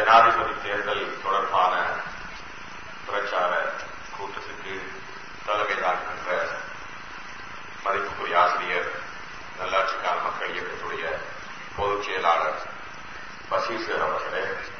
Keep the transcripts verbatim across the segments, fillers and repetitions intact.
ஜனாதிபதி தேர்தல் தொடர்பான பிரச்சார கூட்டத்திற்கு தலைமை தாக்குகின்ற மதிப்புக்குரிய ஆசிரியர், நல்லாட்சிக்கான மக்கள் இயக்கத்துடைய பொதுச் செயலாளர் பசீர் அவர்களே,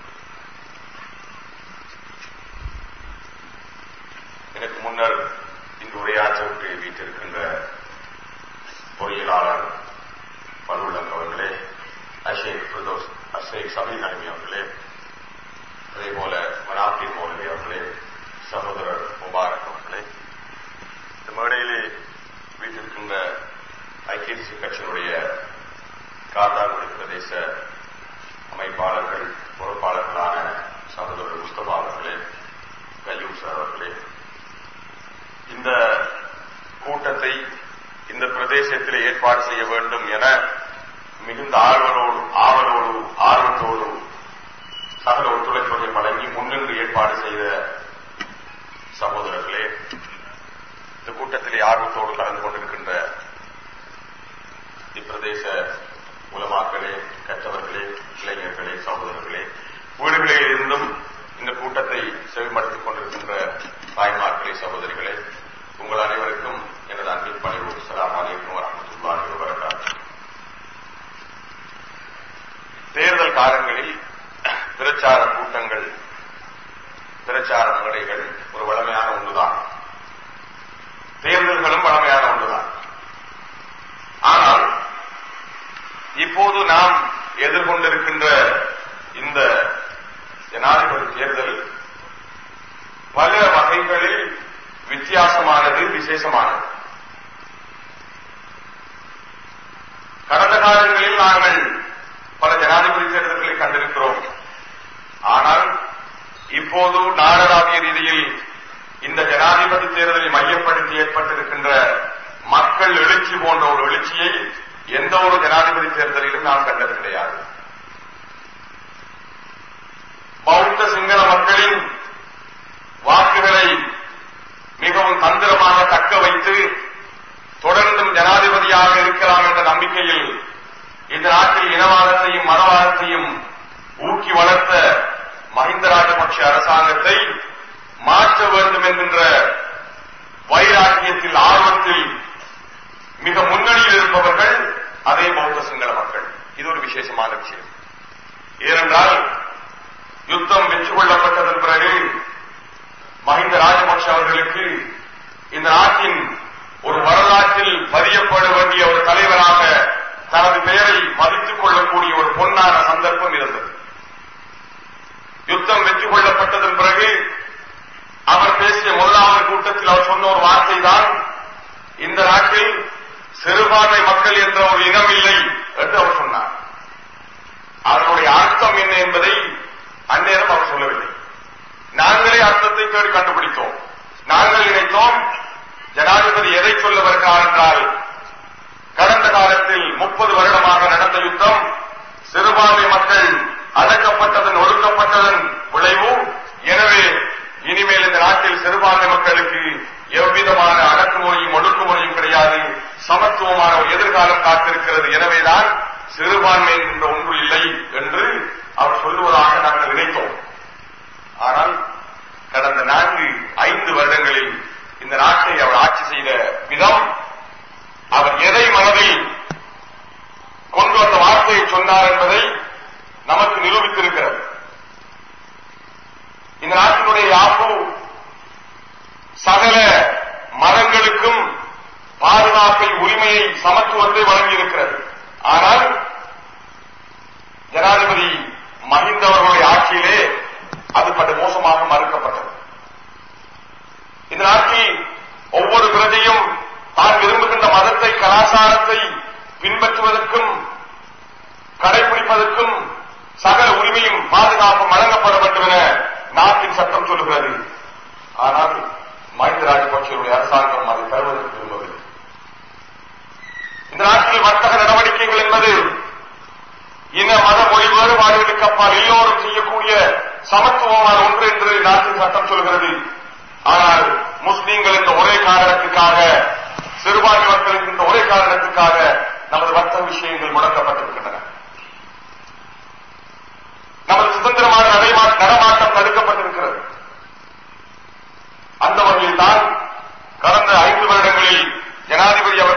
எனக்கு முன்னர் இங்கு உரையாற்றவிட்டு வீட்டிருக்கின்ற பொறியியலாளர் பல்லுள்ளம் அவர்களே, அஷேக் பிரதோஷ் அஷேக் சபீர் நலிமி அவர்களே, அதே போல மனாப்டி மௌலவி அவர்களே, சகோதரர் முபாரக் அவர்களே, இந்த மேடையிலே வீட்டிருக்கின்ற ஐக்கிய தேசிய கட்சியினுடைய காத்தாங்குடி பிரதேச அமைப்பாளர்கள், பொறுப்பாளர்களான சகோதரர் முஸ்தபா அவர்களே, கய்யூம் சார் அவர்களே, இந்த கூட்டத்தை இந்த பிரதேசத்திலே ஏற்பாடு செய்ய வேண்டும் என மிகுந்த ஆர்வலோடு ஆவலோடு ஆர்வத்தோடு சகல ஒத்துழைப்புகளை வழங்கி முன்னின்று ஏற்பாடு செய்த சகோதரர்களே, இந்த கூட்டத்திலே ஆர்வத்தோடு கலந்து கொண்டிருக்கின்ற இப்பிரதேச உலமாக்களே, கற்றவர்களே, இளைஞர்களே, சகோதரர்களே, வீடுகளில் இருந்தும் இந்த கூட்டத்தை செவிமடுத்துக் கொண்டிருக்கின்ற தாய்மார்களே, சகோதரிகளே, உங்கள் அனைவருக்கும் எனது அன்பின் பணிவு. அஸ்ஸலாமு அலைக்கும் வரஹ்மத்துல்லாஹி வபரகாத்துஹு. தேர்தல் காலங்களில் பிரச்சார கூட்டங்கள், பிரச்சார மேடைகள் ஒரு வளமையான ஒன்றுதான். தேர்தல்களும் வளமையான ஒன்றுதான். ஆனால் இப்போது நாம் எதிர்கொண்டிருக்கின்ற இந்த ஜனாதிபதி தேர்தல் பல வகைகளில் வித்தியாசமானது, விசேஷமானது. கடந்த காலங்களில் நாங்கள் பல ஜனாதிபதி தேர்தல்களை கண்டிருக்கிறோம். ஆனால் இப்போது நாடளாவிய ரீதியில் இந்த ஜனாதிபதி தேர்தலை மையப்படுத்தி ஏற்பட்டிருக்கின்ற மக்கள் எழுச்சி போன்ற ஒரு எழுச்சியை எந்த ஒரு ஜனாதிபதி தேர்தலிலும் நாம் கண்டது கிடையாது. பௌத்த சிங்கள மக்களின் வாக்குகளை மிகவும் தந்திரமாக தக்க வைத்து தொடர்ந்தும் ஜனாதிபதியாக இருக்கலாம் என்ற நம்பிக்கையில் இந்த நாட்டில் இனவாதத்தையும் மதவாதத்தையும் ஊக்கி வளர்த்த மஹிந்த ராஜபக்ஷ அரசாங்கத்தை மாற்ற வேண்டும் என்கின்ற வைராக்கியத்தில், ஆர்வத்தில் மிக முன்னணியில் இருப்பவர்கள் அதே பௌத்த சிங்கள மக்கள். இது ஒரு விசேஷமான விஷயம். ஏனென்றால் யுத்தம் வெற்றி கொள்ளப்பட்டதன் பிறகு மஹிந்த ராஜபக்ஷ அவர்களுக்கு இந்த நாட்டின் ஒரு வரலாற்றில் பதியப்பட வேண்டிய ஒரு தலைவராக தனது பெயரை மதித்துக் கொள்ளக்கூடிய ஒரு பொன்னான சந்தர்ப்பம் இருந்தது. யுத்தம் வெற்றி கொள்ளப்பட்டதன் பிறகு அவர் பேசிய முதலாவது கூட்டத்தில் அவர் சொன்ன ஒரு வார்த்தை தான், இந்த நாட்டில் சிறுபான்மை மக்கள் என்ற ஒரு இனம் இல்லை என்று அவர் சொன்னார். அதனுடைய அர்த்தம் என்ன என்பதை அந்நேரம் அவர் சொல்லவில்லை. நாங்களே அர்த்தத்தை தேடி கண்டுபிடித்தோம். நாங்கள் நினைத்தோம் ஜனாதிபதி எதை சொல்ல வருகிறார் என்றால், கடந்த காலத்தில் முப்பது வருடமாக நடந்த யுத்தம் சிறுபான்மை மக்கள் அடக்கப்பட்டதன், ஒடுக்கப்பட்டதன் விளைவு. எனவே இனிமேல் இந்த நாட்டில் சிறுபான்மை மக்களுக்கு எவ்விதமான அடக்குமுறையும் ஒடுக்குமுறையும் கிடையாது, சமத்துவமான ஒரு எதிர்காலம் காத்திருக்கிறது. எனவேதான் சிறுபான்மை என்ற ஒன்று இல்லை என்று அவர் சொல்லுவதாக நாங்கள் நினைத்தோம். ஆனால் கடந்த நான்கு ஐந்து வருடங்களில் இந்த நாட்டை அவர் ஆட்சி செய்த விதம், அவர் எதை மனதில் கொண்டு வந்த வார்த்தையை சொன்னார் என்பதை நமக்கு நிரூபித்திருக்கிறது. இந்த நாட்டினுடைய யாப்பு சகல மதங்களுக்கும் பாதுகாப்பை, உரிமையை, சமத்துவத்தை வழங்கியிருக்கிறது. ஆனால் ஜனாதிபதி மஹிந்த அவர்களுடைய ஆட்சியிலே அது படு மோசமாக மறுக்கப்பட்டது. இந்த நாட்டில் ஒவ்வொரு பிரஜையும் தான் விரும்புகின்ற மதத்தை, கலாச்சாரத்தை பின்பற்றுவதற்கும் கடைபிடிப்பதற்கும் சகல உரிமையும் பாதுகாப்பும் வழங்கப்பட வேண்டும் என நாட்டின் சட்டம் சொல்லுகிறது. ஆனால் மஹிந்த ராஜபக்சேவுடைய அரசாங்கம் அதை தருவதற்கு விரும்பவில்லை. இந்த நாட்டில் வர்த்தக நடவடிக்கைகள் என்பது இன மத மொழி வேறுபாடுகளுக்கு அப்பால் எல்லோரும் செய்யக்கூடிய சமத்துவமான ஒன்று என்று நாட்டின் சட்டம் சொல்கிறது. ஆனால் முஸ்லீம்கள் என்ற ஒரே காரணத்துக்காக, சிறுபான்மை மக்களுக்கு என்ற ஒரே காரணத்துக்காக நமது வர்த்தக விஷயங்கள் முடக்கப்பட்டிருக்கின்றன. நமது சுதந்திரமான நடைமுறை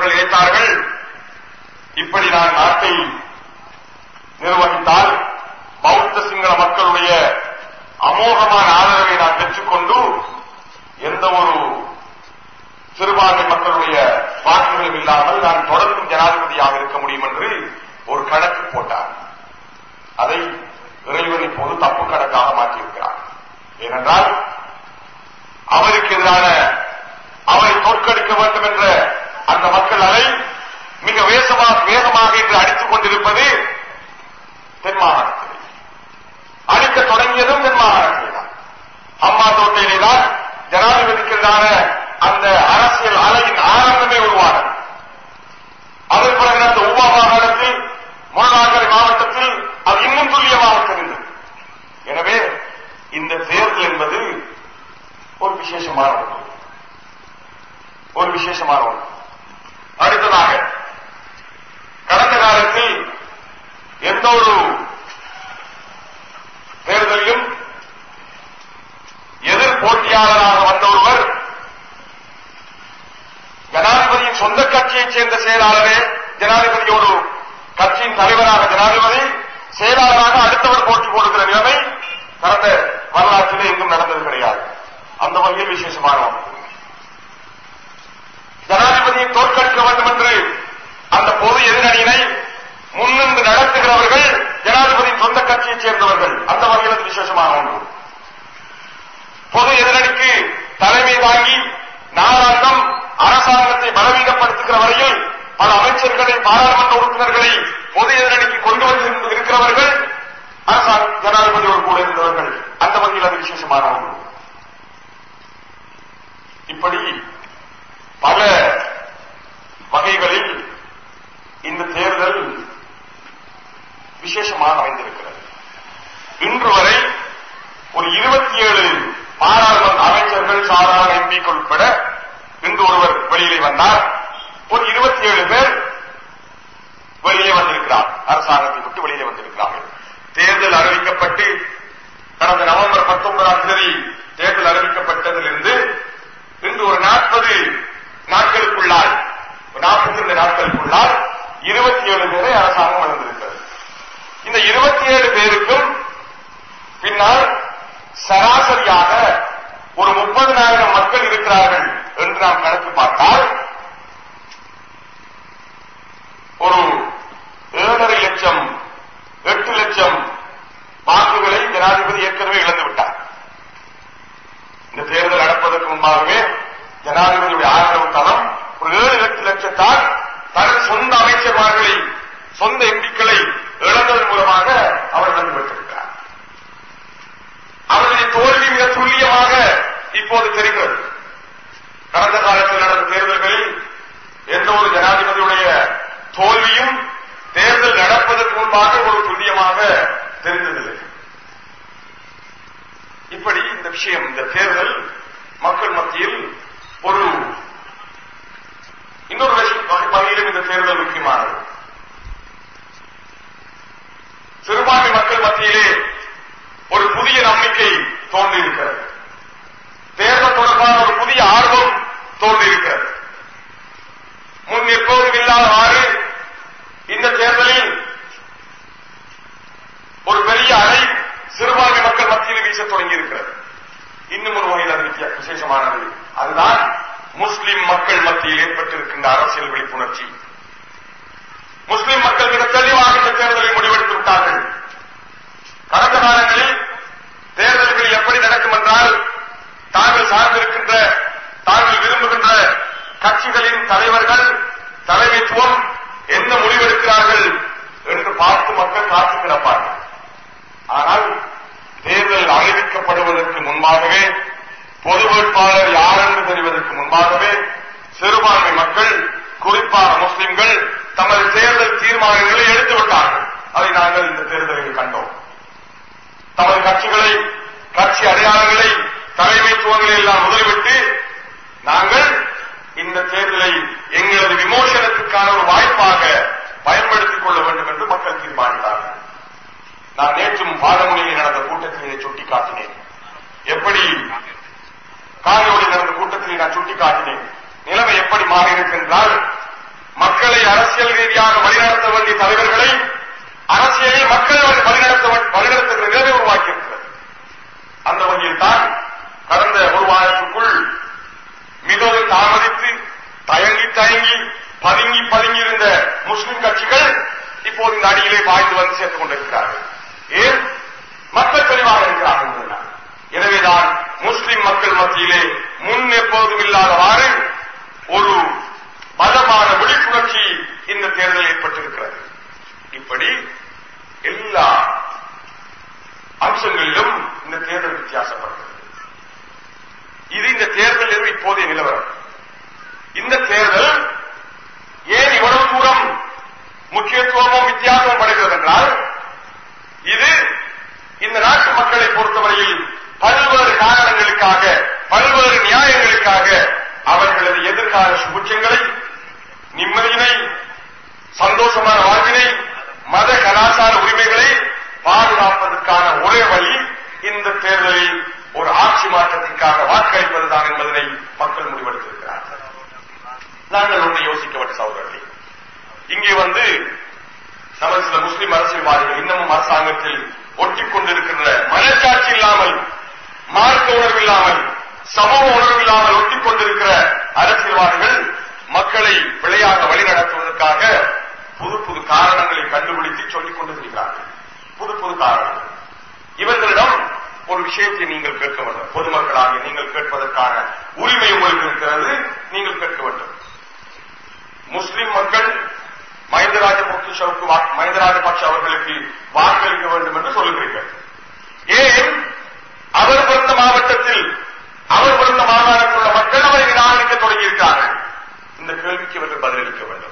அவர்கள் நினைத்தார்கள், இப்படி நான் நாட்டை நிர்வகித்தால் பௌத்த சிங்கள மக்களுடைய அமோகமான ஆதரவை நான் பெற்றுக்கொண்டு எந்த ஒரு சிறுபான்மை மக்களுடைய வாக்குகளும் இல்லாமல் நான் தொடர்ந்தும் ஜனாதிபதியாக இருக்க முடியும் என்று ஒரு கணக்கு போட்டார். அதை இறைவன் இப்போது தப்பு கணக்காக மாற்றியிருக்கிறார். ஏனென்றால் அவருக்கு எதிரான அவரை தோற்கடிக்க வேண்டும் என்ற அந்த மக்கள் அலை மிக வேகமாக வேகமாக இன்று அடித்துக் கொண்டிருப்பது தென் மாகாணத்தில். அடிக்க தொடங்கியதும் தென் மாகாணத்தில் தான். அம்மா தோட்டையிலே தான் ஜனாதிபதிக்கு எதிரான அந்த அரசியல் அலையின் ஆரம்பமே உருவானது. அதன் பிறகு அந்த உபா மாகாணத்தில் முன்னாகரை மாவட்டத்தில் அது இன்னும் துல்லியமாக தெரிந்தது. எனவே இந்த தேர்தல் என்பது ஒரு விசேஷமான ஒன்று, ஒரு விசேஷமான ஒன்று. அடுத்ததாக கடந்த காலத்தில் எந்த ஒரு தேர்தலிலும் எதிர் போட்டியாளராக வந்த ஒருவர் ஜனாதிபதியின் சொந்த கட்சியைச் சேர்ந்த செயலாளரே ஜனாதிபதியோடு கட்சியின் தலைவராக ஜனாதிபதி செயலாளராக அடுத்தவர் போட்டி போடுகிற நிலைமை கடந்த வரலாற்றிலே எங்கும் நடந்தது கிடையாது. அந்த வகையில் விசேஷமான ஒன்று. ஜனாதிபதியை தோற்கடிக்க வேண்டும் என்று அந்த பொது எதிரணியினை முன்னின்று நடத்துகிறவர்கள் ஜனாதிபதியின் சொந்த கட்சியைச் சேர்ந்தவர்கள். அந்த வகையில் அது விசேஷமான ஒன்று. பொது எதிரணிக்கு தலைமை தாங்கி நாளாந்தம் அரசாங்கத்தை பலவீனப்படுத்துகிற வரையில் பல அமைச்சர்களை பாராளுமன்ற உறுப்பினர்களை பொது எதிரணிக்கு கொண்டு வந்து இருக்கிறவர்கள் அரசாங்க ஜனாதிபதியோடு கூட இருந்தவர்கள். அந்த வகையில் அது விசேஷமான ஒன்று. இப்படி பல வகைகளில் இந்த தேர்தல் விசேஷமாக அமைந்திருக்கிறது. இன்று வரை ஒரு இருபத்தி ஏழு பாராளுமன்ற அமைச்சர்கள் சாதாரண எம்பிக்கள் உட்பட இன்று ஒருவர் வெளியிலே வந்தார். ஒரு இருபத்தி ஏழு பேர் வெளியே வந்திருக்கிறார், அரசாங்கத்தை விட்டு வெளியே வந்திருக்கிறார்கள். தேர்தல் அறிவிக்கப்பட்டு கடந்த நவம்பர் பத்தொன்பதாம் தேதி தேர்தல் அறிவிக்கப்பட்டதிலிருந்து இன்று ஒரு நாற்பது நாட்களுக்குள்ளால் நாற்பத்தி இரண்டு நாட்களுக்குள்ளால் இருபத்தி ஏழு பேரை அரசாங்கம் வழங்கியிருக்கிறது. இந்த இருபத்தி ஏழு பேருக்கும் பின்னால் சராசரியாக ஒரு முப்பதினாயிரம் மக்கள் இருக்கிறார்கள் என்று நாம் கணக்கு பார்த்தால் ஒரு ஏழரை லட்சம் எட்டு லட்சம் வாக்குகளை ஜனாதிபதி ஏற்கனவே இழந்து விட்டார். இந்த தேர்தல் நடப்பதற்கு முன்பாகவே ஜனாதிபதியுடைய ஆதரவு தளம் ஒரு ஏழு எட்டு லட்சத்தால் தனது சொந்த அமைச்சர்மார்களை சொந்த எம்பிக்களை இழந்ததன் மூலமாக அவர் இழந்து பெற்றிருக்கிறார். அவருடைய தோல்வி மிக துல்லியமாக இப்போது தெரிகிறது. கடந்த காலத்தில் நடந்த தேர்தல்களில் எந்த ஒரு ஜனாதிபதியுடைய தோல்வியும் தேர்தல் நடப்பதற்கு முன்பாக ஒரு துல்லியமாக தெரிந்ததில்லை. இப்படி இந்த விஷயம், இந்த தேர்தல் மக்கள் மத்தியில் ஒரு இன்னொரு வகையிலும் இந்த தேர்தல் முக்கியமானது. சிறுபான்மை மக்கள் மத்தியிலே ஒரு புதிய நம்பிக்கை தோன்றியிருக்கிறது. தேர்தல் தொடர்பான ஒரு புதிய ஆர்வம் தோன்றியிருக்கிறது. முன் எப்போதும் இல்லாதவாறு இந்த தேர்தலில் ஒரு பெரிய அலை சிறுபான்மை மக்கள் மத்தியில் வீச தொடங்கியிருக்கிறது. இன்னும் ஒரு வகையில் அது விசேஷமானது. அதுதான் முஸ்லிம் மக்கள் மத்தியில் ஏற்பட்டிருக்கின்ற அரசியல் விழிப்புணர்ச்சி. முஸ்லிம் மக்கள் மிக தெளிவாக இந்த தேர்தலை முடிவெடுத்து விட்டார்கள். கடந்த காலங்களில் தேர்தல்கள் எப்படி நடக்கும் என்றால், தாங்கள் சார்ந்திருக்கின்ற தாங்கள் விரும்புகின்ற கட்சிகளின் தலைவர்கள் தலைமைத்துவம் என்ன முடிவெடுக்கிறார்கள் என்று பார்த்து மக்கள் காத்து கிடப்பார்கள். ஆனால் தேர்தல் அறிவிக்கப்படுவதற்கு முன்பாகவே, பொது வேட்பாளர் யார் என்று தெரிவதற்கு முன்பாகவே சிறுபான்மை மக்கள், குறிப்பாக முஸ்லிம்கள் தமது தேர்தல் தீர்மானங்களை எடுத்துவிட்டார்கள். அதை நாங்கள் இந்த தேர்தலில் கண்டோம். தமது கட்சிகளை, கட்சி அடையாளங்களை, தலைமைத்துவங்களை எல்லாம் முதலிவிட்டு நாங்கள் இந்த தேர்தலை எங்களது விமோசனத்துக்கான ஒரு வாய்ப்பாக பயன்படுத்திக் கொள்ள வேண்டும் என்று மக்கள் தீர்மானித்தார்கள். நான் நேற்றும் பாதமுனையில் நடந்த கூட்டத்தில் இதை சுட்டிக்காட்டினேன். எப்படி காலையோடு நடந்த கூட்டத்தில் நான் சுட்டிக்காட்டினேன். நிலைமை எப்படி மாறி இருக்கின்றால், தலைவர்களை அரசியலில் மக்கள் வழிநடத்த வழிநடத்துகிற நிலையை உருவாக்கியிருக்கிறது. அந்த வகையில் தான் கடந்த ஒரு வாரத்திற்குள் மிகவும் தாமதித்து தயங்கி தயங்கி பதுங்கி பதுங்கி இருந்த முஸ்லிம் கட்சிகள் இப்போது இந்த அடியிலே பாய்ந்து வந்து சேர்த்துக் கொண்டிருக்கிறார்கள். ஏன்? மக்கள் தெளிவாக இருக்கிறார்கள். எனவேதான் முஸ்லிம் மக்கள் மத்தியிலே முன் எப்போதும் இல்லாதவாறு ஒரு பலமான விழிப்புணர்ச்சி இந்த தேர்தல் ஏற்பட்டிருக்கிறது. இப்படி எல்லா அம்சங்களிலும் இந்த தேர்தல் வித்தியாசப்படுகிறது. இது இந்த தேர்தல் இப்போதைய நிலவரம். இந்த தேர்தல் ஏன் இவ்வளவு தூரம் முக்கியத்துவமும் வித்தியாசமும் படுகிறது என்றால், இது இந்த நாட்டு மக்களை பொறுத்தவரையில் பல்வேறு காரணங்களுக்காக பல்வேறு நியாயங்களுக்காக அவர்களது எதிர்கால சுபிட்சங்களை, நிம்மதியினை, சந்தோஷமான வாழ்வினை, மத கலாச்சார உரிமைகளை பாதுகாப்பதற்கான ஒரே வழி இந்த தேர்தலில் ஒரு ஆட்சி மாற்றத்திற்காக வாக்களிப்பதுதான் என்பதனை மக்கள் முடிவெடுத்திருக்கிறார்கள். நாங்கள் ஒன்றை யோசிக்க வேண்டிய சகோதரர்களே, இங்கே வந்து நமது சில முஸ்லிம் அரசியல்வாதிகள் இன்னமும் அரசாங்கத்தில் ஒட்டிக் கொண்டிருக்கின்ற மனச்சாட்சி இல்லாமல், மார்க்க உணர்வு இல்லாமல், சமூக உணர்வு இல்லாமல் ஒட்டிக் கொண்டிருக்கிற அரசியல்வாதிகள் மக்களை பிழையாக வழிநடத்துவதற்காக புது புது காரணங்களை கண்டுபிடித்து சொல்லிக் கொண்டிருக்கிறார்கள். புது புது காரணங்கள். இவர்களிடம் ஒரு விஷயத்தை நீங்கள் கேட்க வேண்டும். பொதுமக்களாக நீங்கள் கேட்பதற்கான உரிமை உங்களுக்கு இருக்கிறது. நீங்கள் கேட்க வேண்டும். முஸ்லிம் மக்கள் மஹிந்த ராஜபக்சவுக்கு மஹிந்த ராஜபக்ச அவர்களுக்கு வாக்களிக்க வேண்டும் என்று சொல்லுகிறீர்கள். ஏன்? அவர் பிறந்த மாவட்டத்தில், அவர் பிறந்த மாகாணத்தில் உள்ள மக்கள் அவரை நிராகரிக்க தொடங்கியிருக்கிறார்கள். இந்த கேள்விக்கு இவர்கள் பதிலளிக்க வேண்டும்.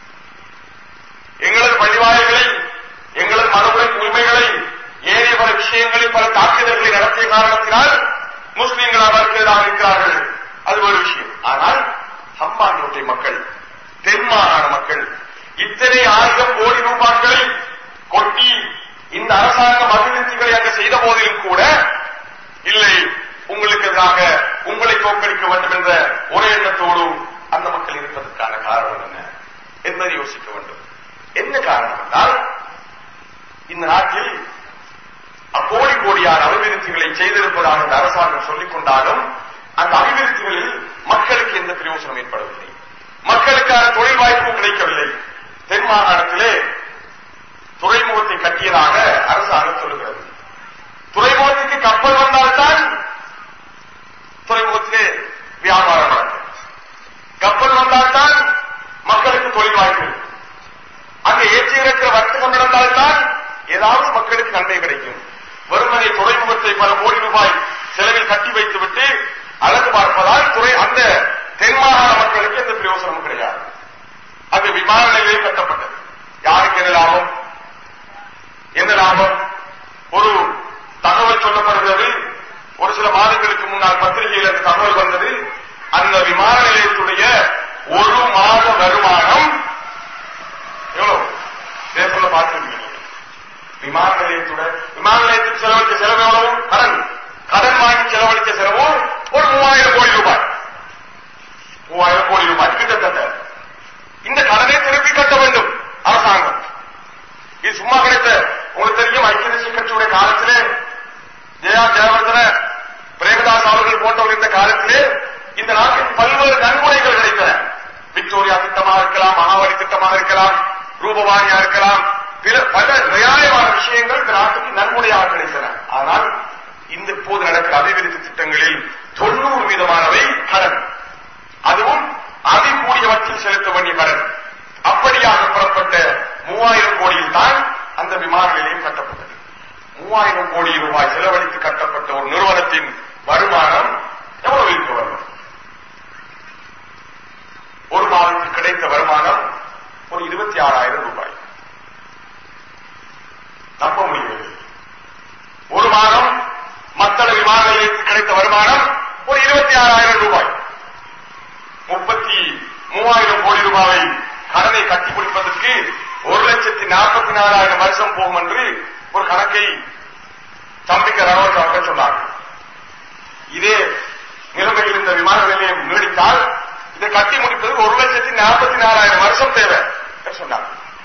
எங்களது பள்ளிவாயல்களை, எங்களது மறுமுறை உரிமைகளை, ஏனைய பல விஷயங்களில் பல தாக்குதல்களை நடத்திய காரணத்தினால் முஸ்லீம்கள் அவருக்கு எதிராக இருக்கிறார்கள். அது ஒரு விஷயம். ஆனால் ஹம்பாந்தோட்டை மக்கள், தென் மாகாண மக்கள் இத்தனை ஆயிரம் கோடி ரூபாய்களை கொட்டி இந்த அரசாங்கம் அபிவிருத்திகளை அங்கு செய்த போதிலும் கூட இல்லை, உங்களுக்கு எதிராக உங்களை தோற்கடிக்க வேண்டும் என்ற ஒரே எண்ணத்தோடு அந்த மக்கள் இருப்பதற்கான காரணம் என்ன என்பதை யோசிக்க வேண்டும். என்ன காரணம் என்றால், இந்த நாட்டில் கோடி கோடியான அபிவிருத்திகளை செய்திருப்பதாக இந்த அரசாங்கம் சொல்லிக் கொண்டாலும் அந்த அபிவிருத்திகளில் மக்களுக்கு எந்த பிரயோசனம் ஏற்படவில்லை. மக்களுக்கான தொழில் வாய்ப்பும் கிடைக்கவில்லை. தென் மாகாணத்திலே துறைமுகத்தை கட்டியதாக அரசாங்கம் சொல்லுகிறது. துறைமுகத்துக்கு கப்பல் வந்தால்தான் துறைமுகத்திலே வியாபாரம் நடக்கும். கப்பல் வந்தால்தான் மக்களுக்கு தொழில் வாய்ப்பு. அங்கே ஏற்றி இருக்கிற வர்த்தகம் நடந்தால்தான் ஏதாவது மக்களுக்கு நன்மை கிடைக்கும். வெறுமனை துறைமுகத்தை பல கோடி ரூபாய் செலவில் கட்டி வைத்துவிட்டு அழகு பார்ப்பதால் துறை அந்த தென் மாகாண மக்களுக்கு எந்த பிரயோசனமும் கிடையாது. அது விமான நிலையில் கட்டப்பட்டது. யாருக்கு என்ன லாபம்? என்ன லாபம்? ஒரு தகவல் சொல்லப்படுகிறது. ஒரு சில மாதங்களுக்கு முன்னால் பத்திரிகையில் அந்த தகவல் வந்தது. அந்த விமான நிலையத்துடைய ஒரு மாத வருமானம் எவ்வளவு? பேப்பர்ல பார்த்திருக்கீங்க. விமான நிலையத்துடன் விமான நிலையத்துக்கு செலவழித்த செலவு எவ்வளவு? கடன் கடன் வாங்கி செலவழித்த செலவு ஒரு மூவாயிரம் கோடி ரூபாய். மூவாயிரம் கோடி ரூபாய் கிட்டத்தட்ட. இந்த கடனை திருப்பி கட்ட வேண்டும் அரசாங்கம். இது சும்மா கிடைத்த உங்களுக்கு தெரியும். ஐக்கிய தேசிய கட்சியுடைய காலத்திலே ஜெயா ஜெயவர்தன, பிரேமதாஸ் அவர்கள் போன்றவர்கள் இந்த காலத்திலே இந்த நாட்டில் பல்வேறு நன்கொடைகள் கிடைத்தன. விக்டோரியா திட்டமாக இருக்கலாம், மகாவலி திட்டமாக இருக்கலாம், ரூபவாணியா இருக்கலாம், பல நியாயமான விஷயங்கள் இந்த நாட்டுக்கு நன்கொடையாக கிடைத்தன. ஆனால் இந்த இப்போது நடக்கிற அபிவிருத்தி திட்டங்களில் தொண்ணூறு வீதமானவை கடன். அதுவும் அதிகூடிய வட்டில் செலுத்த வேண்டிய கடன். அப்படியாக புறப்பட்ட மூவாயிரம் கோடியில் தான் அந்த விமான நிலையம் கட்டப்பட்டது. மூவாயிரம் கோடி ரூபாய் செலவழித்து கட்டப்பட்ட ஒரு நிறுவனத்தின் வருமானம் எவ்வளவு இருக்க வரும்? ஒரு மாதத்தில் கிடைத்த வருமானம் ஒரு இருபத்தி ஆறாயிரம் ரூபாய். நம்ப முடியவில்லை. ஒரு மாதம் மத்தள விமான நிலையத்தில் கிடைத்த வருமானம் ஒரு இருபத்தி ஆறாயிரம் ரூபாய். முப்பத்தி மூவாயிரம் கோடி ரூபாயை கடனை கட்டி முடிப்பதற்கு ஒரு லட்சத்தி நாற்பத்தி நாலாயிரம் வருஷம் போகும் என்று ஒரு கணக்கை சம்பிக்க ரனோஜ் அவர்கள் சொன்னார்கள். இதே நிலைமையில் இந்த விமான நிலையம் நீடித்தால் இதை கட்டி முடிப்பதற்கு ஒரு லட்சத்தி நாற்பத்தி நாலாயிரம் வருஷம் தேவை சொன்னார்கள்.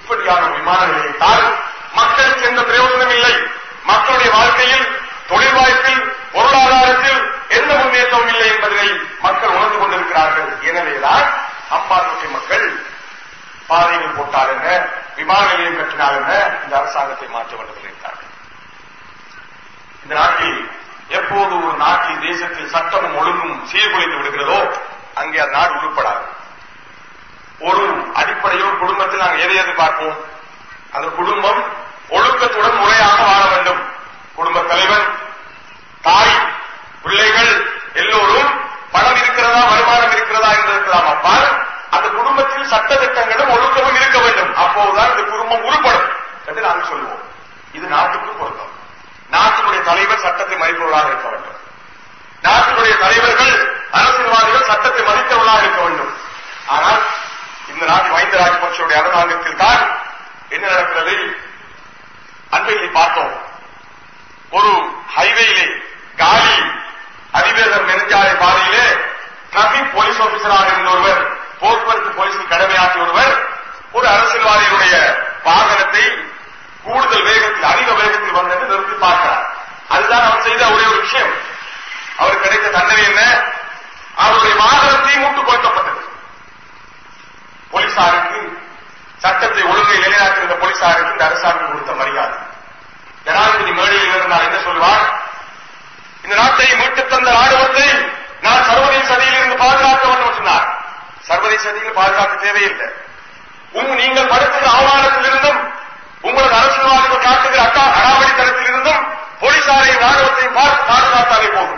இப்படியான விமான நிலையத்தால் மக்களுக்கு எந்த பிரயோஜனம் இல்லை. மக்களுடைய வாழ்க்கையில், தொழில் வாய்ப்பில், பொருளாதாரத்தில் எந்த முன்னேற்றமும் இல்லை என்பதை மக்கள் உணர்ந்து கொண்டிருக்கிறார்கள். எனவேதான் அம்பாந்தோட்டை மக்கள் பாதைகள் போட்டால் என்ன, விமான நிலையம் கட்டினால் என்ன, இந்த அரசாங்கத்தை மாற்ற வேண்டும் இருக்கிறார்கள். இந்த நாட்டில் எப்போது ஒரு நாட்டில் தேசத்தில் சட்டமும் ஒழுங்கும் சீர்குலைந்து விடுகிறதோ அங்கே அந்த நாடு உருப்படாது. ஒரு அடிப்படையில் குடும்பத்தில் நாங்கள் எதை எதிர்பார்ப்போம்? அந்த குடும்பம் ஒழுக்கத்துடன் முறையாக வாழ வேண்டும். குடும்ப தலைவன், தாய், பிள்ளைகள் எல்லோரும் பணம் இருக்கிறதா, வருமானம் இருக்கிறதா என்றிருக்கலாம். அப்பால் அந்த குடும்பத்தில் சட்ட திட்டங்களும் ஒழுக்கமும் இருக்க வேண்டும். அப்போதுதான் இந்த குடும்பம் உருப்படும் என்று நாங்கள் சொல்லுவோம். இது நாட்டுக்கு பொருத்தம். நாட்டினுடைய தலைவர் சட்டத்தை மதிப்பவர்களாக இருக்க வேண்டும். நாட்டினுடைய தலைவர்கள், அரசியல்வாதிகள் சட்டத்தை மதித்தவர்களாக இருக்க வேண்டும். ஆனால் இந்த நாட்டு மஹிந்த ராஜபக்சேவுடைய அரசாங்கத்தில் தான் என்ன நடக்கிறது? அன்றையில் பார்த்தோம். ஒரு ஹைவேயிலே காலி அதிவேகர் நெடுஞ்சாலை பாதையிலே டிராபிக் போலீஸ் ஆபீசராக இருந்த ஒருவர், போக்குவரத்து போலீஸில் கடமையாற்றிய ஒருவர் ஒரு அரசியல்வாதியுடைய வாகனத்தை கூடுதல் வேகத்தில், அதிக வேகத்தில் வந்தது நிறுத்தி பார்க்கிறார். அதுதான் அவர் செய்த ஒரே ஒரு விஷயம். அவருக்கு கிடைத்த தண்டனை என்ன? அவருடைய வாகனத்தை மூட்டுக் கொடுக்கப்பட்டது. போலீசாருக்கு, சட்டத்தை ஒழுங்கை நிலைநாட்டுகின்ற போலீசாருக்கு இந்த அரசாங்கம் கொடுத்த மரியாதை. ஜனாதிபதி மேடையில் இருந்தால் என்ன சொல்வார்? இந்த நாட்டை மீட்டுத் தந்த ராணுவத்தை நான் சர்வதேச சதியில் இருந்து பாதுகாக்க வேண்டும் சொன்னார். சர்வதேச சதியில் பாதுகாக்க தேவையில்லை. உங்க நீங்கள் படுத்துகிற அவமானத்தில் இருந்தும், உங்களது அரசியல்வாதிகள் காட்டுகிற அக்கா அடாவடித்தனத்தில் இருந்தும் போலீசாரை ராணுவத்தையும் பார்த்து பாதுகாத்தாலே போதும்.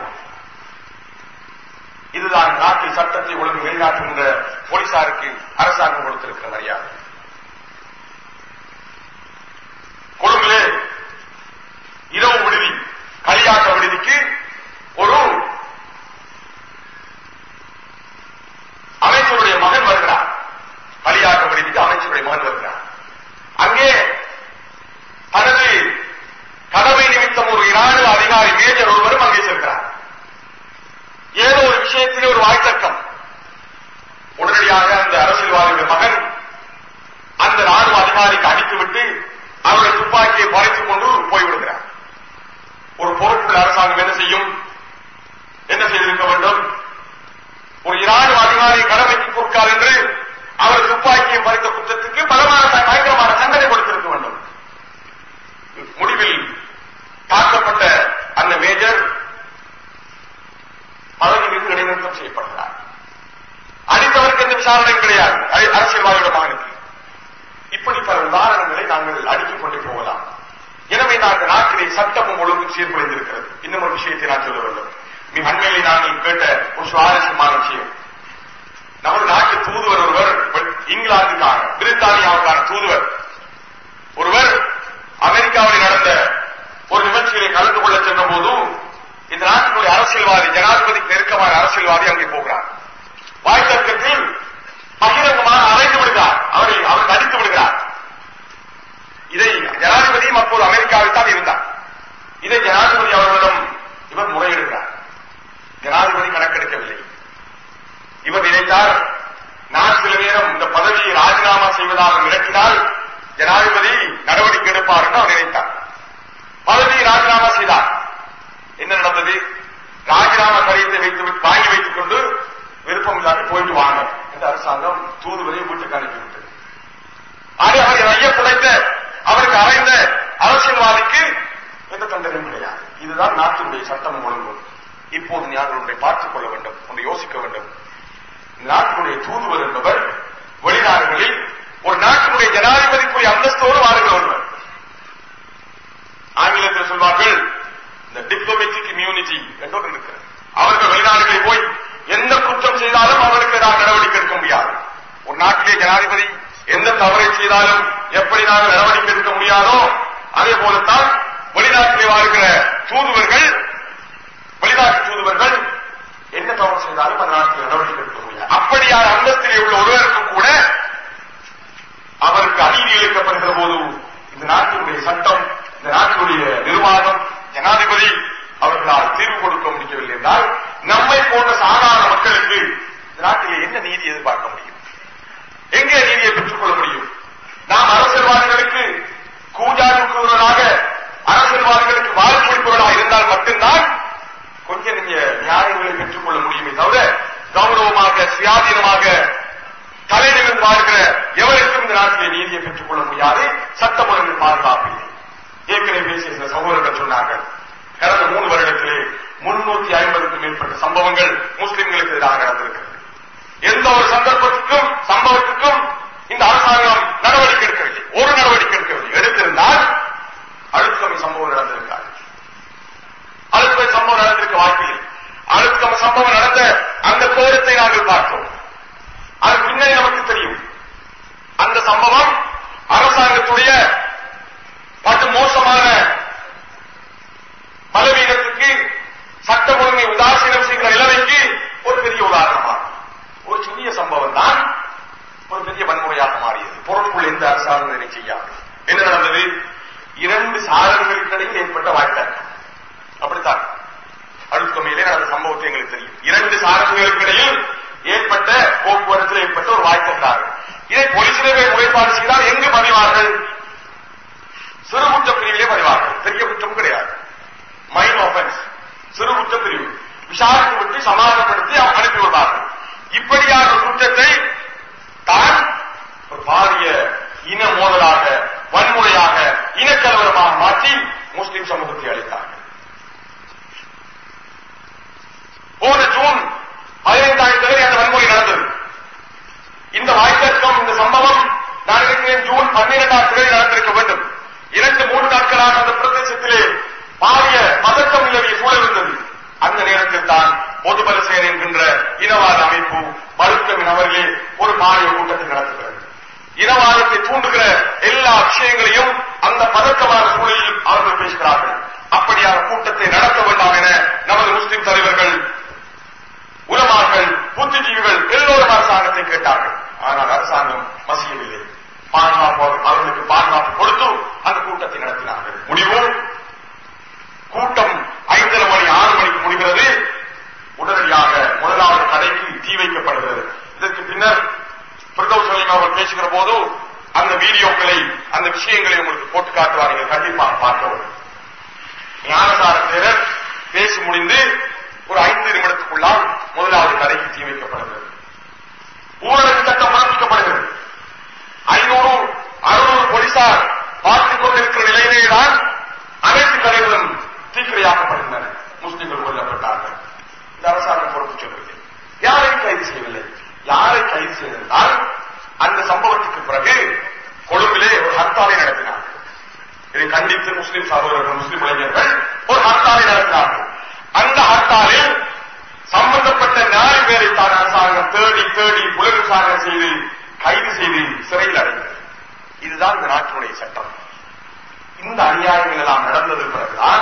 இதுதான் நாட்டில் சட்டத்தை ஒழுங்கு நிலைநாட்டுகின்ற போலீசாருக்கு அரசாங்கம் கொடுத்திருக்கிற மரியாதை. கொழும்பிலே இரவு விடுதி, களியாட்ட விடுதிக்கு ஒரு அமைச்சருடைய மகன் வருகிறார். களியாட்ட விடுதிக்கு அமைச்சருடைய மகன் வருகிறார். அங்கே தனது கடமை நிமித்தம் ஒரு இராணுவ அதிகாரி மேஜர் ஒருவரும் அங்கே செல்கிறார். ஏதோ ஒரு விஷயத்திலே ஒரு வாய்த்தர்க்கம். உடனடியாக அந்த அரசியல்வாதியுடைய மகன் அந்த ராணுவ அதிகாரிக்கு அடித்துவிட்டு அவருடைய துப்பாக்கியை பறித்துக் கொண்டு போய்விடுகிறார். ஒரு பொறுப்புள்ள அரசாங்கம் என்ன செய்யும்? என்ன செய்திருக்க வேண்டும்? ஒரு இராணுவ அதிகாரி கடமைக்கு பொறுக்கார் என்று அவர் துப்பாக்கியை பறித்த குற்றத்துக்கு பலமான பயங்கரமான தண்டனை கொடுத்திருக்க வேண்டும். முடிவில் தாக்கப்பட்ட அந்த மேஜர் பதவியிலிருந்து இடைநிறுத்தம் செய்யப்படுகிறார். அடித்தவருக்கு எந்த விசாரணையும் கிடையாது அரசியல்வாதியோட மகனுக்கு. இப்படி பல உதாரணங்களை நாங்கள் அடுக்கிக் கொண்டே போகலாம். எனவே நாங்கள் நாட்டிலே சட்டமும் ஒழுங்கும் சீர்குலைந்திருக்கிறது. இன்னும் ஒரு விஷயத்தை நான் சொல்ல வேண்டும். மிக அண்மையில் நாங்கள் கேட்ட ஒரு சுவாரஸ்யமான விஷயம். நமது நாட்டு தூதுவர் ஒருவர், இங்கிலாந்துக்கான, பிரித்தானியாவுக்கான தூதுவர் ஒருவர் அமெரிக்காவில் நடந்த ஒரு நிகழ்ச்சியிலே கலந்து கொள்ள சென்ற போது இந்த நாட்டினுடைய அரசியல்வாதி, ஜனாதிபதிக்கு நெருக்கமான அரசியல்வாதி அங்கே போகிறார். வாய்த்தர்க்கத்தில் பகிரங்கமாக அழைத்து விடுகிறார். அவரை அவர் அடித்து விடுகிறார். இதை ஜனாதிபதியும் அப்போது அமெரிக்காவில் தான் இருந்தார். இதை ஜனாதிபதி அவர்களிடம் இவர் முறையிடுகிறார். ஜனாதிபதி கணக்கெடுக்கவில்லை. இவர் நினைத்தார், நான் சில நேரம் இந்த பதவியை ராஜினாமா செய்வதாக மிரட்டினால் ஜனாதிபதி நடவடிக்கை எடுப்பார் என்று அவர் நினைத்தார். பதவியை ராஜினாமா செய்தார். என்ன நடந்தது? ராஜினாமா கடிதத்தை வைத்து வாங்கி வைத்துக் கொண்டு விருப்பம் இல்லாமல் போயிட்டு வாங்க என்று அரசாங்கம் தூதுவரை வீட்டுக்கு அனுப்பிவிட்டது. அதை அவரை ஐய புடைத்த, அவருக்கு அறைந்த அரசியல்வாதிக்கு எந்த தண்டனையும் கிடையாது. இதுதான் நாட்டினுடைய சட்டம் ஒழுங்கு. இப்போது நீங்கள் ஒன்றை பார்த்துக் கொள்ள வேண்டும், ஒன்றை யோசிக்க வேண்டும். நாட்டினுடைய தூதுவர் என்பவர் வெளிநாடுகளில் ஒரு நாட்டினுடைய ஜனாதிபதிக்குரிய அந்தஸ்தோடு வாழுகிற ஒருவர். ஆங்கிலத்தில் சொல்வார்கள் இந்த டிப்ளமேட்டிக் இம்யூனிட்டி என்று ஒன்று இருக்கிறது. அவர்கள் வெளிநாடுகளில் போய் எந்த குற்றம் செய்தாலும் அவருக்கு எதிராக நடவடிக்கை எடுக்க முடியாது. ஒரு நாட்டிலே ஜனாதிபதி எந்த தவறை செய்தாலும் எப்படி நாங்கள் நடவடிக்கை எடுக்க முடியாதோ அதே போலத்தான் வெளிநாட்டிலே வாழ்கிற தூதுவர்கள், வெளிநாட்டு தூதுவர்கள் என்ன தவறு செய்தாலும் அந்த நாட்டில் நடவடிக்கை எடுக்க முடியாது. அப்படியான அந்தஸ்திலே உள்ள ஒருவருக்கும் கூட அவருக்கு அநீதி இழைக்கப்படுகிற போது இந்த நாட்டினுடைய சட்டம், இந்த நாட்டினுடைய நிர்வாகம், ஜனாதிபதி அவர்களால் தீர்வு கொடுக்க முடியவில்லை என்றால் நம்மை போன்ற சாதாரண மக்களுக்கு இந்த நாட்டிலே என்ன நீதி எதிர்பார்க்க முடியும்? எங்கே நீதியை பெற்றுக் கொள்ள முடியும்? நாம் அரசியல் சுயாதீனமாக தலைநிமிர்ந்து வாழ்கிற எவருக்கும் இந்த நாட்டிலே நீதியை பெற்றுக் கொள்ள முடியாது. சட்டம் ஒழுங்கு பாதுகாப்பு இல்லை. ஏற்கனவே பேசிய சில சகோதரர்கள் சொன்னார்கள், கடந்த மூணு வருடத்திலே முன்னூத்தி ஐம்பதுக்கும் மேற்பட்ட சம்பவங்கள் முஸ்லிம்களுக்கு எதிராக நடந்திருக்கிறது. எந்த ஒரு சந்தர்ப்பத்துக்கும் சம்பவத்துக்கும் இந்த அரசாங்கம் நடவடிக்கை எடுக்கவில்லை, ஒரு நடவடிக்கை எடுக்கவில்லை. எடுத்திருந்தால் அழுத்தமை சம்பவம் நடந்திருக்காது. அழுத்தமை சம்பவம் நடந்திருக்க வாய்ப்பில்லை. அழுத்தம சம்பவம் நடந்த அந்த கோரத்தை நாங்கள் பார்த்தோம். அது பின்னணி நமக்கு தெரியும். அந்த சம்பவம் அரசாங்கத்துடைய பட்டு மோசமான பலவீனத்துக்கு, சட்ட ஒழுங்கை உதாசீனம் செய்கிற நிலைமைக்கு ஒரு பெரிய உதாரணமாகும். ஒரு சிறிய சம்பவம் தான் ஒரு பெரிய வன்முறையாக மாறியது. பொருட்கள் எந்த அரசாங்கம் இதை செய்யாது. என்ன நடந்தது? இரண்டு சாரர்களுக்கிடையில் ஏற்பட்ட வாய்ப்பாக்கம். அப்படித்தான் அடுத்தமையிலே நடந்த சம்பவத்தை எங்களுக்கு தெரியும். இரண்டு சாரர்களுக்கிடையில் ஏற்பட்ட போக்குவரத்தில் ஏற்பட்ட ஒரு வாய்ப்பாக இதை போலீசிலே முறைப்பாடு செய்தால் எங்கு பதிவார்கள்? சிறு குற்ற பிரிவிலே பதிவார்கள். பெரிய குற்றம் கிடையாது. மைன் ஆஃபென்ஸ், சிறு குற்ற பிரிவு. விசாரித்து விட்டு சமாதானப்படுத்தி அனுப்பி விடுவார்கள். இப்படியான குற்றத்தை தான் ஒரு பாரிய இன மோதலாக, வன்முறையாக, இனக்கலவரமாக மாற்றி முஸ்லிம் சமூகத்தை அளித்தார்கள். போன ஜூன் பதினைந்தாம் தேதி அந்த வன்முறை நடந்தது. இந்த வாய்ப்பிற்கும் இந்த சம்பவம் நான் இருக்கிறேன் ஜூன் பன்னிரெண்டாம் தேதி நடந்திருக்க வேண்டும். இரண்டு மூன்று நாட்களாக அந்த பிரதேசத்திலே பாரிய பதட்டம் நிலவிய சூழல் இருந்தது. அந்த நேரத்தில் தான் பொதுபல சேனை என்கின்ற இனவாத அமைப்பு மருத்துவமின் அவர்களே ஒரு பாரிய கூட்டத்தை நடத்துகிறது. இனவாதத்தை தூண்டுகிற எல்லா விஷயங்களையும் அந்த பதட்டமான சூழலில் அவர்கள் பேசுகிறார்கள். அப்படியான கூட்டத்தை நடத்த வேண்டாம் என நமது முஸ்லிம் தலைவர்கள், உலமாக்கள், புத்திஜீவிகள் எல்லோரும் அரசாங்கத்தை கேட்டார்கள். ஆனால் அரசாங்கம் மசியவில்லை. பாதுகாப்பு அவர்களுக்கு பாதுகாப்பு கொடுத்து அந்த கூட்டத்தை நடத்தினார்கள். முடிவு, கூட்டம் ஐந்தரை மணி ஆறு மணிக்கு முடிகிறது. உடனடியாக முதலாவது கடைக்கு தீ வைக்கப்படுகிறது. இதற்கு பின்னர் பிரதோஷ் சலீம் அவர்கள் பேசுகிற போது அந்த வீடியோக்களை, அந்த விஷயங்களை உங்களுக்கு போட்டு காட்டுவார்கள். கண்டிப்பாக பார்க்கவும். ஞானசார தேரர் பேசி முடிந்து ஒரு ஐந்து நிமிடத்துக்குள்ளால் முதலாவது கடைக்கு தீ வைக்கப்படுகிறது. ஊரடங்கு சட்டம் பிறப்பிக்கப்படுகிறது. ஐநூறு அறுநூறு போலீசார் பார்த்துக் கொண்டிருக்கிற நிலையிலேதான் அனைத்து கடைகளும் தீக்கிரையாக்கப்படுகின்றன. முஸ்லிம்கள் கொல்லப்பட்டார்கள். இந்த அரசாங்கம் பொறுப்பு சொல்லவில்லை. யாரையும் கைது செய்யவில்லை. யாரை கைது செய்திருந்தால் அந்த சம்பவத்துக்கு பிறகு கொழும்பிலே ஒரு ஹர்த்தாலை நடத்தினார்கள். இதை கண்டித்து முஸ்லிம் சகோதரர்கள், முஸ்லிம் இளைஞர்கள் ஒரு ஹர்த்தாலை நடத்தினார்கள். அந்த ஹர்த்தாலில் சம்பந்தப்பட்ட நாலு பேரை தான் அரசாங்கம் தேடி தேடி புலன் விசாரணை செய்து கைது செய்து சிறையில் அடைந்தது. இதுதான் இந்த நாட்டினுடைய சட்டம். இந்த அநியாயங்கள் எல்லாம் நடந்தது பிறகுதான்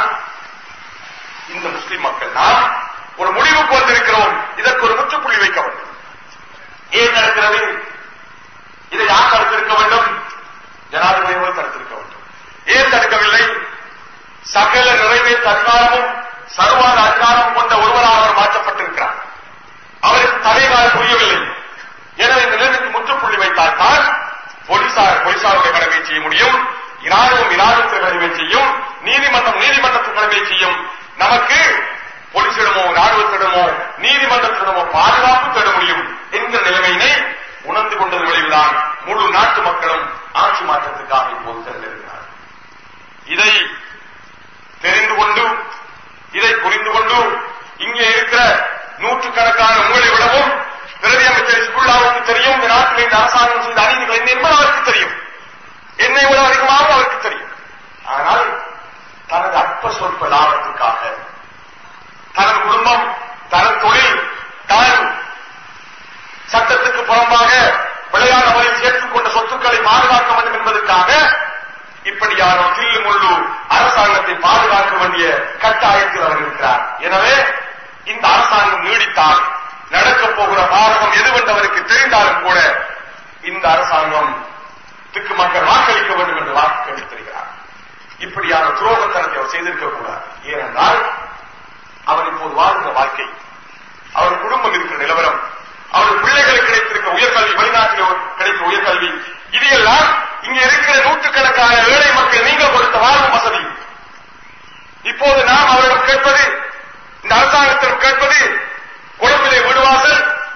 இந்த முஸ்லிம் மக்கள் நாம் ஒரு முடிவுக்கு வந்திருக்கிறோம். இதற்கு ஒரு முற்றுப்புள்ளி வைக்க வேண்டும். ஏன் நடக்கிறது? இதை யார் தடுத்திருக்க வேண்டும்? ஜனாதிபதிகள் தடுத்திருக்க வேண்டும். ஏன் தடுக்கவில்லை? சகல நிறைவேற்ற அதிகாரமும் சர்வாத அதிகாரம் கொண்ட ஒருவராக அவர் மாற்றப்பட்டிருக்கிறார். அவருக்கு தலைவாறு புரியவில்லை. எனவே இந்த நிலைமைக்கு முற்றுப்புள்ளி வைத்தால் தான் போலீசார் போலீசாருடைய கடமை செய்ய முடியும், இராணுவம் இராணுவத்தை கடமை செய்யும், நீதிமன்றம் நீதிமன்றத்தின் கடமை செய்யும். நமக்கு போலீசிடமோ இராணுவத்திடமோ நீதிமன்றத்திடமோ பாதுகாப்பு தேட முடியும் என்கிற நிலைமையினை உணர்ந்து கொண்டது விளைவுதான் முழு நாட்டு மக்களும் ஆட்சி மாற்றத்துக்காக இப்போது திறந்திருக்கிறார். இதை தெரிந்து கொண்டு, இதை புரிந்து கொண்டு இங்கே இருக்கிற நூற்றுக்கணக்கான உங்களை விடவும் பிரதி அமைச்சர் இஸ்புல்லாவுக்கு தெரியும் இந்த நாட்டில் இந்த அரசாங்கம் செய்த அநீதிகள் என்ன என்பது அவருக்கு தெரியும். என்னை விட அதிகமாக அவருக்கு தெரியும். ஆனால் தனது அற்ப சொற்ப லாபத்துக்காக தனது குடும்பம், தனது தொழில், தான் சட்டத்துக்கு புறம்பாக விளையாட முறையில் சேர்த்துக் கொண்ட சொத்துக்களை பாதுகாக்க வேண்டும் என்பதற்காக இப்படியான தில்லு முள்ளு அரசாங்கத்தை பாதுகாக்க வேண்டிய கட்டாயத்தில் அவர் இருக்கிறார். எனவே இந்த அரசாங்கம் நீடித்தால் நடக்கப் போகிற பாரதம் எதுவென்றவருக்கு தெரிந்தாலும் கூட இந்த அரசாங்கம் திக்கு மக்கள் வாக்களிக்க வேண்டும் என்று வாக்கு கேட்டுத் தருகிறார். இப்படியான துரோகத்தனத்தை அவர் செய்திருக்க கூடாது. ஏனென்றால் அவர் இப்போது வாழ்கிற வாழ்க்கை, அவர் குடும்பம் இருக்கிற நிலவரம், அவர் பிள்ளைகளுக்கு கிடைத்திருக்க உயர்கல்வி, வெளிநாட்டில் கிடைக்கிற உயர்கல்வி, இதையெல்லாம் இங்கே இருக்கிற நூற்றுக்கணக்கான ஏழை மக்கள் நீங்கள் கொடுத்த வாழும் வசதி. இப்போது நாம் அவரிடம் கேட்பது, இந்த அரசாங்கத்திடம் கேட்பது, கொழும்பிலே வீடுவாசல்,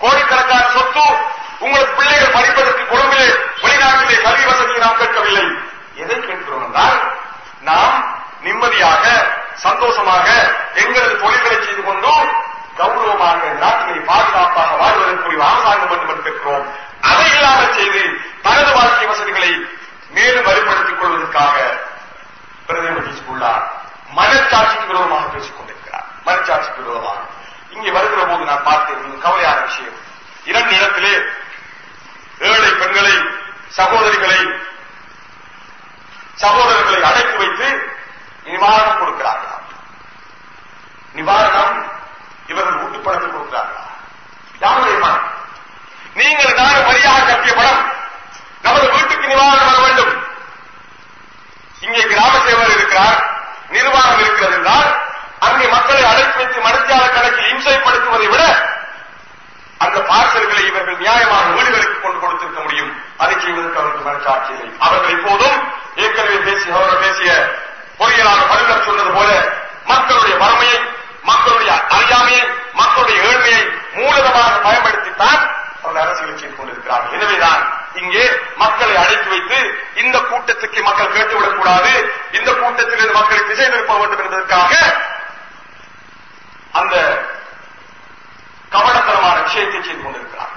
கோடிக்கணக்கான சொத்து, உங்களுக்கு பிள்ளைகள் படிப்பதற்கு கொழும்பிலே வெளிநாட்டிலே கல்வி வசதியை நாம் கேட்கவில்லை. எதை கேட்கிறோம் என்றால், நாம் நிம்மதியாக சந்தோஷமாக எங்களது தொழில்களை செய்து கொண்டு கௌரவமாக நாட்டினை பாதுகாப்பாக வாழ்வதற்குரிய அரசாங்கம் வேண்டும் என்று கேட்கிறோம். அதை இல்லாமல் செய்து தனது வாழ்க்கை வசதிகளை மேலும் வலுப்படுத்திக் கொள்வதற்காக பிரதமர் ஹிஸ்புல்லாஹ் மனச்சாட்சிக்கு விரோதமாக பேசிக் கொண்டிருக்கிறார். மனச்சாட்சிக்கு விரோதமாக இங்கே வருகிற போது நான் பார்த்தேன் கவலையான விஷயம். இரண்டு இடத்திலே ஏழை பெண்களை, சகோதரிகளை, சகோதரர்களை அடைத்து வைத்து நிவாரணம் கொடுக்கிறார்களா? நிவாரணம் இவர்கள் ஊட்டுப்படத்தை கொடுக்கிறார்களா? யாருடைய பணம்? நீங்கள் நானும் வழியாக கட்டிய பணம். நமது வீட்டுக்கு நிவாரணம் வர வேண்டும். இங்கே கிராம சேவர் இருக்கிறார், நிர்வாகம் இருக்கிறது என்றால் அங்கே மக்களை அடைத்து வைத்து மணித்தியால கணக்கில் இம்சைப்படுத்துவதை விட அந்த பார்சல்களை இவர்கள் நியாயமான வீடுகளுக்கு கொண்டு கொடுத்திருக்க முடியும். அதை செய்வதற்கு அவருக்கு மனச்சாட்சி இல்லை. அவர்கள் இப்போதும் ஏற்கனவே பேசிய அவர்கள் பேசிய பொறியியலாளர் பல்லுநர் சொன்னது போல மக்களுடைய வறுமையை, மக்களுடைய அறியாமையை, மக்களுடைய ஏழ்மையை மூலதனமாக பயன்படுத்தித்தான் அவர்கள் அரசியல் செய்து கொண்டிருக்கிறார்கள். எனவேதான் இங்கே மக்களை அழைத்து வைத்து இந்த கூட்டத்துக்கு மக்கள் கேட்டுவிடக் கூடாது, இந்த கூட்டத்திலிருந்து மக்களை திசை திருப்ப வேண்டும் என்பதற்காக அந்த கவனத்தரமான விஷயத்தை செய்து கொண்டிருக்கிறார்கள்.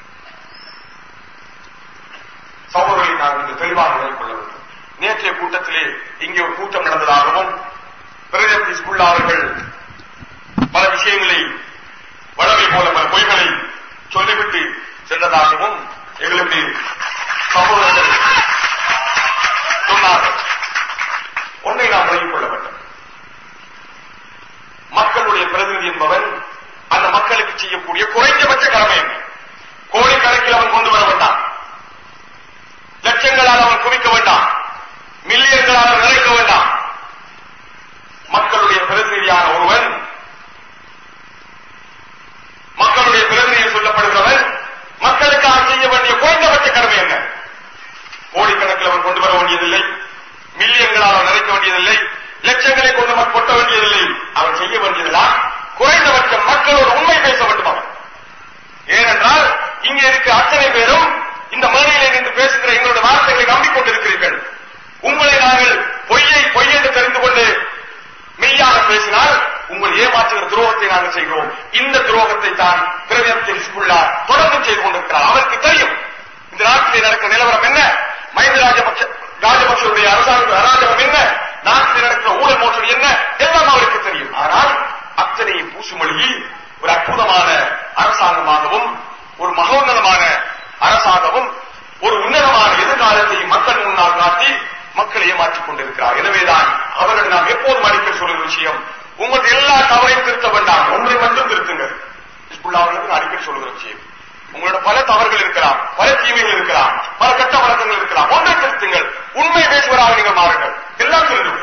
சகோதரர்களை நாங்கள் இங்கு தெளிவாக விளங்கிக் கொள்ள வேண்டும். நேற்றைய கூட்டத்திலே இங்கே ஒரு கூட்டம் நடந்ததாகவும் பிரதமர் ஹிஸ்புல்லாஹ் அவர்கள் பல விஷயங்களை வளமை போல பல பொய்களை சொல்லிவிட்டு சென்றதாகவும் எங்களுக்கு சகோதரர்கள் சொன்னார்கள். ஒன்றை நாம் விளங்கிக் கொள்ள வேண்டும். மக்களுடைய பிரதிநிதி என்பவன் அந்த மக்களுக்கு செய்யக்கூடிய குறைந்தபட்ச கடமை என்ன? கோடிக்கணக்கில் அவன் கொண்டு வர வேண்டாம், லட்சங்களால் அவன் குவிக்க வேண்டாம், மில்லியன்களால் நிறைக்க வேண்டாம். மக்களுடைய பிரதிநிதியான ஒருவன், மக்களுடைய பிரதிநிதி சொல்லப்படுகிறவன் மக்களுக்காக செய்ய வேண்டிய குறைந்தபட்ச கடமை என்ன? கோடிக்கணக்கில் அவன் கொண்டு வர வேண்டியதில்லை, மில்லியன்களால் அவன் நிறைக்க வேண்டியதில்லை, லட்சங்களை கொண்டு அவன் கொட்ட வேண்டியதில்லை. அவன் செய்ய வேண்டியதெல்லாம் குறைந்தபட்சம் மக்களோடு உண்மை பேச வேண்டும் அவன். ஏனென்றால் இங்கே இருக்க அத்தனை பேரும் இந்த மேடையிலே நின்று பேசுகிற எங்களுடைய வார்த்தைகளை நம்பிக்கொண்டிருக்கிறீர்கள். உங்களை நாங்கள் பொய்யை பொய் என்று தெரிந்து கொண்டு மெய்யாக பேசினால் உங்கள் ஏமாற்றுகிற துரோகத்தை நாங்கள் செய்கிறோம். இந்த துரோகத்தை தான் பிரதமர் ஹிஸ்புல்லாஹ் தொடர்ந்து செய்து கொண்டிருக்கிறார். அவருக்கு தெரியும் இந்த நாட்டிலே நடக்கிற நிலவரம் என்ன, மஹிந்த ராஜபக்ஷ ராஜபக்ஷருடைய அரசாங்க அராஜகம் என்ன, நாட்டில் நடக்கிற ஊழல் மோசடி என்ன, எல்லாம் அவருக்கு தெரியும். ஆனால் அத்தனையை பூசுமொழி ஒரு அற்புதமான அரசாங்கமாகவும் ஒரு மகோன்னதமான அரசாங்கமும் ஒரு உன்னதமான எதிர்காலத்தை மக்கள் முன்னால் காட்டி மக்களை ஏமாற்றிக் கொண்டிருக்கிறார். எனவேதான் அவர்கள் நாம் எப்போதும் அடிக்கடி சொல்லுகிற விஷயம், உங்களது எல்லா தவறையும் திருத்த வேண்டாம், ஒன்றை மட்டும் திருத்துங்கள். ஹிஸ்புல்லாஹ் அவர்களுக்கு அடிக்கடி சொல்லுகிற விஷயம், உங்களோட பல தவறுகள் இருக்கலாம், பல தீமைகள் இருக்கலாம், பல கெட்ட வழக்கங்கள் இருக்கலாம், ஒன்றை திருத்துங்கள். உண்மை பேசுவராக நீங்கள் மாறுங்கள், எல்லாம் திருந்துங்கள்.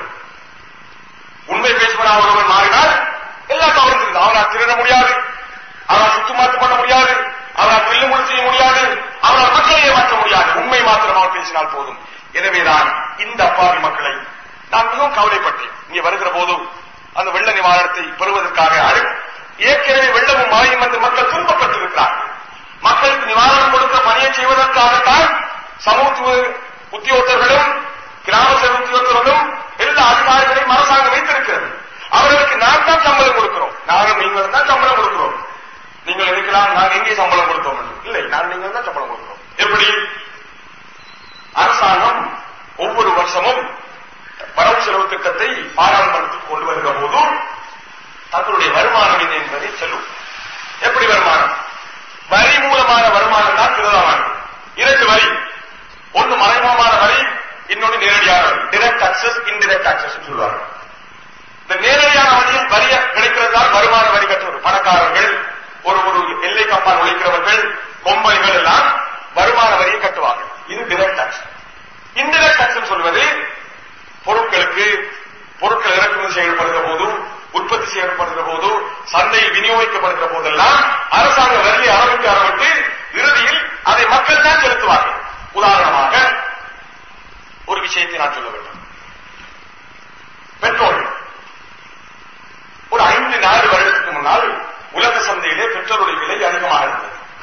உண்மை பேசுவராக ஒருவன் மாறினால் எல்லா தவறும் திருந்து. அவனால் திருட முடியாது, அவனால் சுத்தமாத்து பண்ண முடியாது, அவனால் வெல்லுமுறை செய்ய முடியாது, அவனால் மக்களை ஏமாற்ற முடியாது. உண்மை மாத்திரமாக பேசினால் போதும். எனவேதான் இந்த அப்பாவி மக்களை நான் மிகவும் கவலைப்பட்டேன். இங்கே வருகிற போதும் அந்த வெள்ள நிவாரணத்தை பெறுவதற்காக ஏற்கனவே வெள்ளமும் மழையும் வந்து மக்கள் துன்பப்பட்டிருக்கிறார்கள். மக்களுக்கு நிவாரணம் கொடுக்க பணியை செய்வதற்காகத்தான் சமூக உத்தியோகத்தர்களும் கிராம சேவை உத்தியோகத்தர்களும் எல்லா அதிகாரிகளையும் அரசாங்கம் வைத்திருக்கிறது. அவர்களுக்கு நான் தான் சம்பளம் கொடுக்கிறோம், நானும் நீங்கள் தான் சம்பளம் கொடுக்கிறோம். நீங்கள் இருக்கலாம் நாங்கள் எங்கே சம்பளம் கொடுத்தோம் இல்லை, நான் நீங்கள் தான் சம்பளம் கொடுக்கிறோம். எப்படி அரசாங்கம் ஒவ்வொரு வருஷமும் வரவு செலவு திட்டத்தை பாராளுமன்றத்துக்கு கொண்டு வருகிற போது தங்களுடைய வருமானம் என்ன என்பதை சொல்லும். எப்படி வருமானம்? வரி மூலமான வருமானம் தான் திருதாவானது. இரண்டு வரி, ஒன்று மறைமுகமான வரி, இன்னொன்று நேரடியான வரி. டைரக்ட் டாக்ஸஸ், இன்டைரக்ட் டாக்ஸஸ் சொல்லுவாங்க. இந்த நேரடியான வழியில் வரி கிடைக்கிறதால் வருமான வரி கட்டுவது பணக்காரர்கள், ஒரு ஒரு எல்லை கம்பால் உழைக்கிறவர்கள், கொம்பனிகள் எல்லாம் வருமான வரியை கட்டுவாங்க. இது டைரக்ட் டாக்ஸ். இன்டைரக்ட் டாக்ஸ் சொல்வது பொருட்களுக்கு பொருட்கள் இறக்குமதி செய்யப்படுகிற போது, உற்பத்தி செய்யப்படுகிற போது, சந்தையில் விநியோகிக்கப்படுகிற போதெல்லாம் அரசாங்க வரியை ஆரம்பித்து ஆரம்பித்து இறுதியில் அதை மக்கள் தான் செலுத்துவார்கள். உதாரணமாக ஒரு விஷயத்தை நான் சொல்ல வேண்டும். பெட்ரோல் ஒரு ஐந்து நாலு வருடத்துக்கு முன்னால் உலக சந்தையிலே பெட்ரோலுடைய விலை அதிகமாக இருந்தது.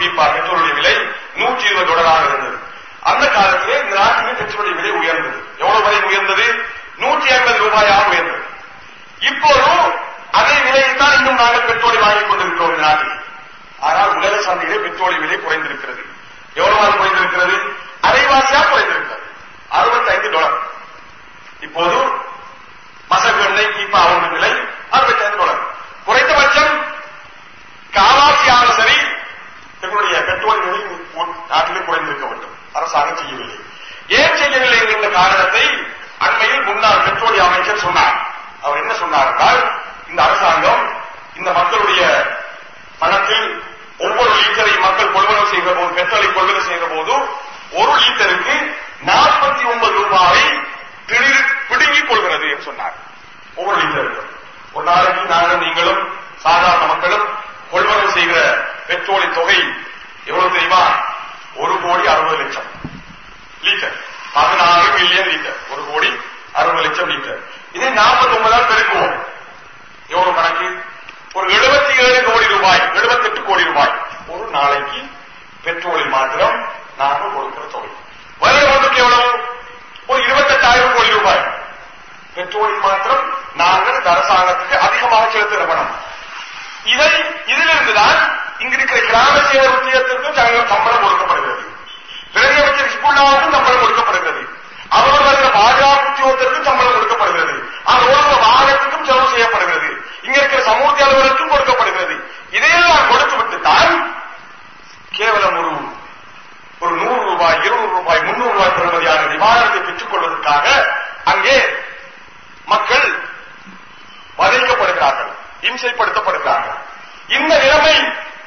பீப்பா பெட்ரோலுடைய விலை நூற்றி இருபது டாலராக இருந்தது. அந்த காலத்திலே இந்த நாட்டிலே பெட்ரோலுடைய விலை உயர்ந்தது. எவ்வளவு வரை உயர்ந்தது? நூற்றி ஐம்பது ரூபாயாக உயர்ந்தது. இப்போதும் அதே விலையில் தான் இன்னும் நாங்கள் பெட்ரோலை வாங்கிக் கொண்டிருக்கிறோம் இந்த நாட்டில். ஆனால் உலக சந்தையிலே பெட்ரோலிய விலை குறைந்திருக்கிறது. எவ்வளவு குறைந்திருக்கிறது? அரைவாசியா குறைந்திருக்கிறது. அறுபத்தைந்து டாலர். இப்போது மசகு எண்ணெய் கீப்பா ஒன்று விலை அறுபத்தைந்து டாலர். குறைந்தபட்சம் காவாசியாக சரி தங்களுடைய பெட்ரோல் விலை நாட்டிலே குறைந்திருக்க வேண்டும். அரசாங்கம் செய்யவில்லை. ஏன் செய்யவில்லை என்கின்ற காரணத்தை அண்மையில் முன்னாள் பெட்ரோலிய அமைச்சர் சொன்னார். அவர் என்ன சொன்னார் என்றால், இந்த அரசாங்கம் இந்த மக்களுடைய பணத்தில் ஒவ்வொரு லிட்டரை மக்கள் கொள்வனவு செய்கிற போது, பெட்ரோலை கொள்வனவு செய்கிற போது ஒரு லிட்டருக்கு நாற்பத்தி ஒன்பது ரூபாயை பிடுங்கிக் கொள்கிறது என்று சொன்னார். ஒவ்வொரு லிட்டருக்கு ஒரு நாளைக்கு நாங்கள் நீங்களும் சாதாரண மக்களும் கொள்வனவு செய்கிற பெட்ரோலின் தொகை எவ்வளவு தெரியுமா? ஒரு கோடி அறுபது லட்சம் லிட்டர். பதினாறு மில்லியன் லிட்டர். ஒரு கோடி அறுபது லட்சம் லிட்டர். இதை நாற்பத்தி ஒன்பதால் பெருக்குவோம். எவ்வளவு கணக்கு? ஒரு எழுபத்தி ஏழு கோடி ரூபாய், எழுபத்தி எட்டு கோடி ரூபாய் ஒரு நாளைக்கு பெட்ரோலில் மாத்திரம் நாங்கள் கொடுக்கிற தொகை. வருடம் ஒன்றுக்கு எவ்வளவு? ஒரு இருபத்தி எட்டாயிரம் கோடி ரூபாய் பெட்ரோலில் மாத்திரம் நாங்கள் இந்த அரசாங்கத்துக்கு அதிகமாக செலுத்துகிற பணம். இதை இதிலிருந்துதான் இங்கிருக்கிற கிராம சேவை உத்தியத்திற்கும் சம்பளம் கொடுக்கப்படுகிறது. பிரதியமைச்சர் ஹிஸ்புல்லாவுக்கும் சம்பளம் கொடுக்கப்படுகிறது. அவர் வருகிற பாதுகாப்பு உத்தியோகத்திற்கும் சம்பளம் கொடுக்கப்படுகிறது. அவரோட வாகனத்துக்கும் செலவு செய்யப்படுகிறது. இங்க இருக்கிற சமூக அலுவலருக்கும் கொடுக்கப்படுகிறது. இதையெல்லாம் கொடுத்து விட்டுத்தான் கேவலம் ஒரு ஒரு நூறு ரூபாய், இருநூறு ரூபாய், முன்னூறு ரூபாய் பெறுமதியான நிவாரணத்தை பெற்றுக் கொள்வதற்காக அங்கே மக்கள் வதைக்கப்படுகிறார்கள், இம்சைப்படுத்தப்படுகிறார்கள். இந்த நிலைமை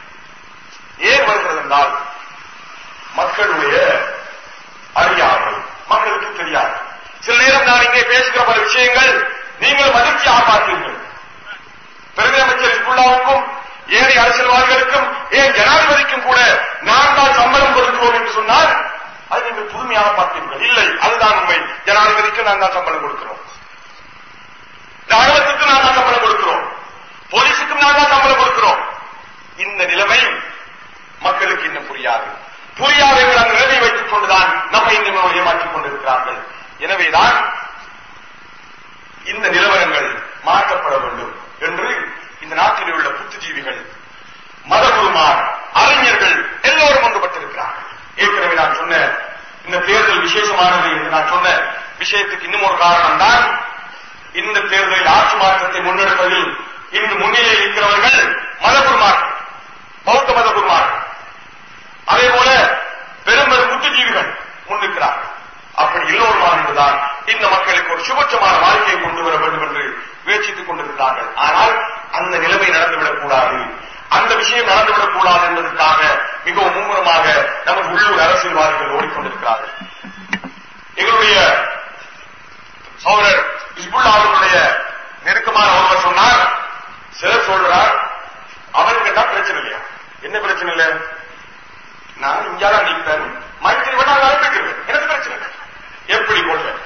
ஏன் வருகிறது என்றால் மக்களுடைய அறியாமை, மக்களுக்கு தெரியாது. சில நேரம் நான் இங்கே பேசுகிற பல விஷயங்கள் நீங்கள் மகிழ்ச்சியாக பார்த்தீர்கள். பிரதம அமைச்சர் ஹிஸ்புல்லாவுக்கும் ஏழை அரசியல்வாதிகளுக்கும் ஏன் ஜனாதிபதிக்கும் கூட நான் தான் சம்பளம் கொடுக்கிறோம் என்று சொன்னால் அதை நீங்கள் புதுமையாக பார்த்தீர்கள். இல்லை, அதுதான் உண்மை. ஜனாதிபதிக்கு நான் தான் சம்பளம் கொடுக்கிறோம், ராணுவத்துக்கு நான் தான் சம்பளம் கொடுக்கிறோம், போலீஸுக்கும் நான் தான் சம்பளம் கொடுக்கிறோம். இந்த நிலைமை மக்களுக்கு இன்னும் புரியாது. புரியாத அந்த நிலையை வைத்துக் கொண்டுதான் நம்மை இன்னும் ஏமாற்றிக் கொண்டிருக்கிறார்கள். எனவேதான் இந்த நிலவரங்கள் மாற்றப்பட வேண்டும் என்று இந்த நாட்டில் உள்ள புத்திஜீவிகள், மதகுருமார், அறிஞர்கள் எல்லோரும் ஒன்றுபட்டிருக்கிறார்கள். ஏற்கனவே நான் சொன்ன இந்த தேர்தல் விசேஷமானது என்று நான் சொன்ன விஷயத்துக்கு இன்னும் ஒரு காரணம் தான், இந்த தேர்தலில் ஆட்சி மாற்றத்தை முன்னெடுப்பதில் இன்று முன்னிலையில் இருக்கிறவர்கள் மதகுருமார், பௌத்த மதகுருமார், அதே போல பெரும் பெரும் புத்திஜீவிகள் முன்னிற்கிறார்கள். அப்படி எல்லோருமா என்றுதான் இந்த மக்களுக்கு ஒரு சுபட்சமான வாழ்க்கையை கொண்டு வர வேண்டும் என்று முயற்சித்துக் கொண்டிருக்கிறார்கள். ஆனால் அந்த நிலைமை நடந்துவிடக் கூடாது, அந்த விஷயம் நடந்துவிடக் கூடாது என்பதற்காக மிகவும் மும்முரமாக நமது உள்ளூர் அரசியல்வாதிகள் ஓடிக்கொண்டிருக்கிறார்கள். எங்களுடைய சகோதரர் ஹிஸ்புல்லா அவர்களுடைய நெருக்கமான ஒருவர் சொன்னார், சிலர் சொல்றார் அவருக்கு கேட்டா பிரச்சனை இல்லையா? என்ன பிரச்சனை இல்லை? நான் இந்தியாவில் நீப்பேன், மைத்திரி வேணா அனுப்பிக்கிறேன், எனக்கு பிரச்சனை இல்லை. எப்படி கொள்வேன்?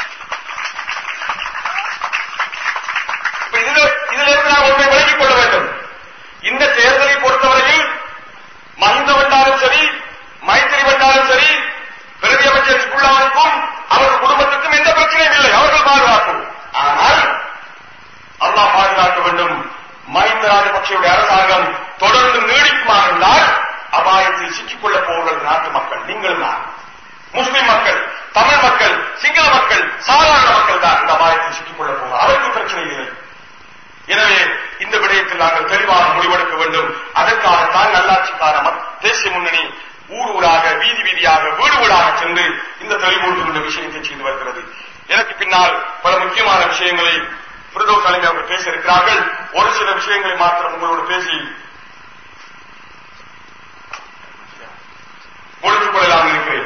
இதுல இருந்து நான் ஒன்றை விலகிக் கொள்ள வேண்டும். இந்த தேர்தலை பொறுத்தவரையில் மஹிந்த வந்தாலும் சரி, மைத்திரி வந்தாலும் சரி, பிரதி அமைச்சர் ஹிஸ்புல்லாவுக்கும் அவர்கள் குடும்பத்துக்கும் எந்த பிரச்சனையும் இல்லை, அவர்கள் பாதுகாக்கும். ஆனால் அல்லாஹ் பாதுகாக்க வேண்டும். மஹிந்த ராஜபக்சேவுடைய அரசாங்கம் தொடர்ந்து நீடிக்குமா இருந்தால் அபாயத்தில் சிக்கிக் கொள்ளப் போவர்கள் நாட்டு மக்கள், நீங்கள் தான், முஸ்லிம் மக்கள், தமிழ் மக்கள், சிங்கள மக்கள், சாதாரண மக்கள் தான் இந்த அபாயத்தில் சிக்கிக் கொள்ளப் போவார். அவருக்கு பிரச்சனை இல்லை. எனவே இந்த விடயத்தில் நாங்கள் தெளிவாக முடிவெடுக்க வேண்டும். அதற்காகத்தான் நல்லாட்சிக்கான தேசிய முன்னணி ஊர் ஊராக, வீதி வீதியாக, வீடு வீடாக சென்று இந்த தெளிவூட்டுகின்ற விஷயத்தை செய்து வருகிறது. எனக்கு பின்னால் பல முக்கியமான விஷயங்களை பிரதோஷ் தலைமை அவர்கள் பேச இருக்கிறார்கள். ஒரு சில விஷயங்களை மாத்திரம் உங்களோடு பேசி முடித்துக் கொள்ளலாம் இருக்கிறேன்.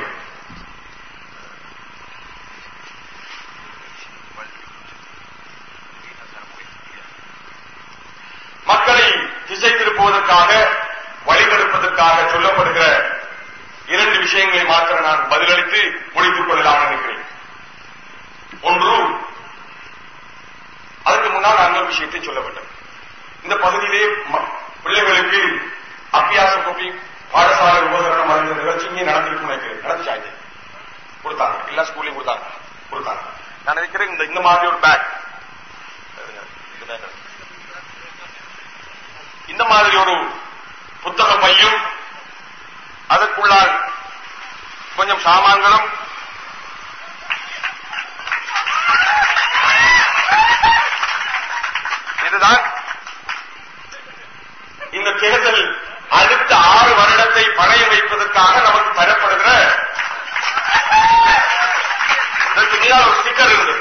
மக்களை திசை திருப்புவதற்காக, வழிகெடுப்பதற்காக சொல்லப்படுகிற இரண்டு விஷயங்களை மாத்திரம் நான் பதிலளித்து முடித்துக் கொள்ளலாம் நினைக்கிறேன். ஒன்று, அதற்கு முன்னால் நான் ஒரு விஷயத்தை சொல்ல வேண்டும். இந்த பகுதியிலே பிள்ளைகளுக்கு அபியாச கோப்பி பாடசாலை உபகரணம் அறிந்த நிகழ்ச்சி இங்கே நடந்திருக்கு நினைக்கிறேன். நடந்துச்சாங்க, கொடுத்தாங்க, எல்லா ஸ்கூல்லையும் கொடுத்தாங்க கொடுத்தாங்க நான் நினைக்கிறேன். இந்த இந்த மாதிரி ஒரு பேக், இந்த மாதிரி ஒரு புத்தக பையும் அதற்குள்ளால் கொஞ்சம் சாமான்களும் இதுதான் இந்த தேர்தல் அடுத்த ஆறு வருடத்தை பணைய வைப்பதற்காக நமக்கு தரப்படுகிற ஒரு ஸ்டிக்கர் இருந்தது.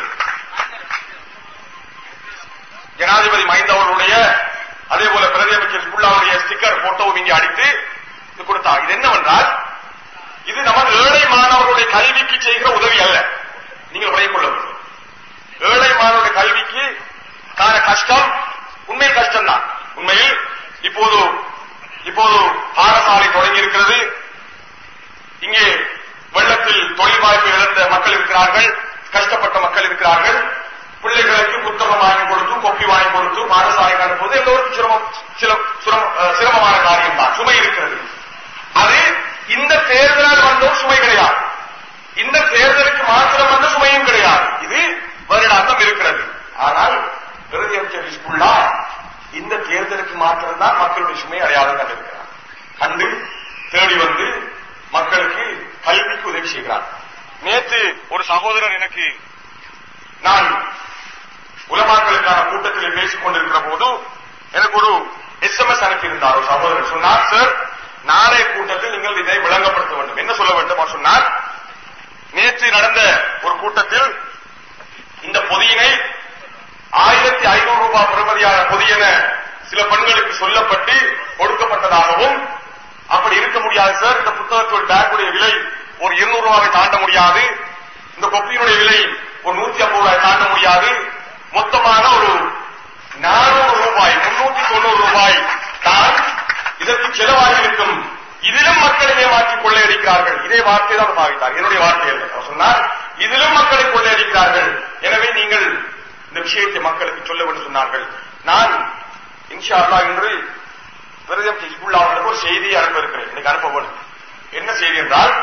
ஜனாதிபதி மஹிந்த அவர்களுடைய அதே போல பிரதி அமைச்சர் சுல்லாவுடைய ஸ்டிக்கர் போட்டோவும் இங்கே அடித்து இது கொடுத்தார். இது என்னவென்றால் இது நமது ஏழை மாணவர்களுடைய கல்விக்கு செய்கிற உதவி அல்ல. நீங்கள் விளங்கிக் கொள்ள வேண்டும். ஏழை மாணவருடைய கல்விக்கு காண கஷ்டம் உண்மையில் கஷ்டம் தான். உண்மையில் இப்போது இப்போது பாடசாலை தொடங்கி இருக்கிறது. இங்கே வெள்ளத்தில் தொழில் வாய்ப்பு இழந்த மக்கள் இருக்கிறார்கள், கஷ்டப்பட்ட மக்கள் இருக்கிறார்கள். பிள்ளைகளுக்கு புத்தகம் வாங்கி கொடுத்து கொப்பி வாங்கி கொடுத்து பாடசாலைக்கு அனுப்புவது எல்லோருக்கும் சிரமம் சிரமமான காரியம் தான். சுமை இருக்கிறது. அது இந்த தேர்தலால் வந்த சுமை கிடையாது. இந்த தேர்தலுக்கு மாத்திரம் வந்த சுமையும் கிடையாது. இது வருடாந்தம் இருக்கிறது. ஆனால் பிரதி அமைச்சர் ஸ்கூல்லா இந்த தேர்தலுக்கு மாத்திரம்தான் மக்களுடைய சுமை அடையாளம் கண்டிருக்கிறார். கண்டு தேடி வந்து மக்களுக்கு கல்விக்கு உதவி செய்கிறார். நேற்று ஒரு சகோதரர் எனக்கு, நான் உலமாக்களுக்கான கூட்டத்தில் பேசிக் கொண்டிருக்கிற போது எனக்கு ஒரு எஸ் எம் எஸ் அனுப்பியிருந்தார். ஒரு சகோதரர் சொன்னார், சார் நாளைய கூட்டத்தில் நீங்கள் இதை விளங்கப்படுத்த வேண்டும். என்ன சொல்ல வேண்டும் சொன்னார், நேற்று நடந்த ஒரு கூட்டத்தில் இந்த பொதியினை ஆயிரத்தி ஐநூறு ரூபாய் பெறுமதியான பொதியென சில பெண்களுக்கு சொல்லப்பட்டு கொடுக்கப்பட்டதாகவும், அப்படி இருக்க முடியாது சார், இந்த புத்தகத்தோட பேக்குடைய விலை ஒரு இருநூறு ரூபாவை தாண்ட முடியாது, இந்த கொப்பியினுடைய விலை ஒரு நூத்தி ஐம்பது ரூபாய் தாண்ட முடியாது, மொத்தமாக ஒரு நானூறு ரூபாய் முன்னூத்தி தொண்ணூறு ரூபாய் தான் இதற்கு செலவாகி இருக்கும். இதிலும் மக்களை ஏமாற்றிக் கொள்ளையடிக்கிறார்கள். இதே வார்த்தை தான் பாவித்தார், என்னுடைய வார்த்தை அல்ல. அவர் சொன்னார், இதிலும் மக்களை கொள்ளையடிக்கிறார்கள். எனவே நீங்கள் இந்த விஷயத்தை மக்களுக்கு சொல்ல வேண்டும் சொன்னார்கள். நான் இன்ஷா அல்லாஹ் இன்று பிரதமர் ஹிஸ்புல்லா அவர்களுக்கு ஒரு செய்தியை அனுப்ப இருக்கிறேன். எனக்கு அனுப்ப வேண்டும். என்ன செய்தி என்றால்,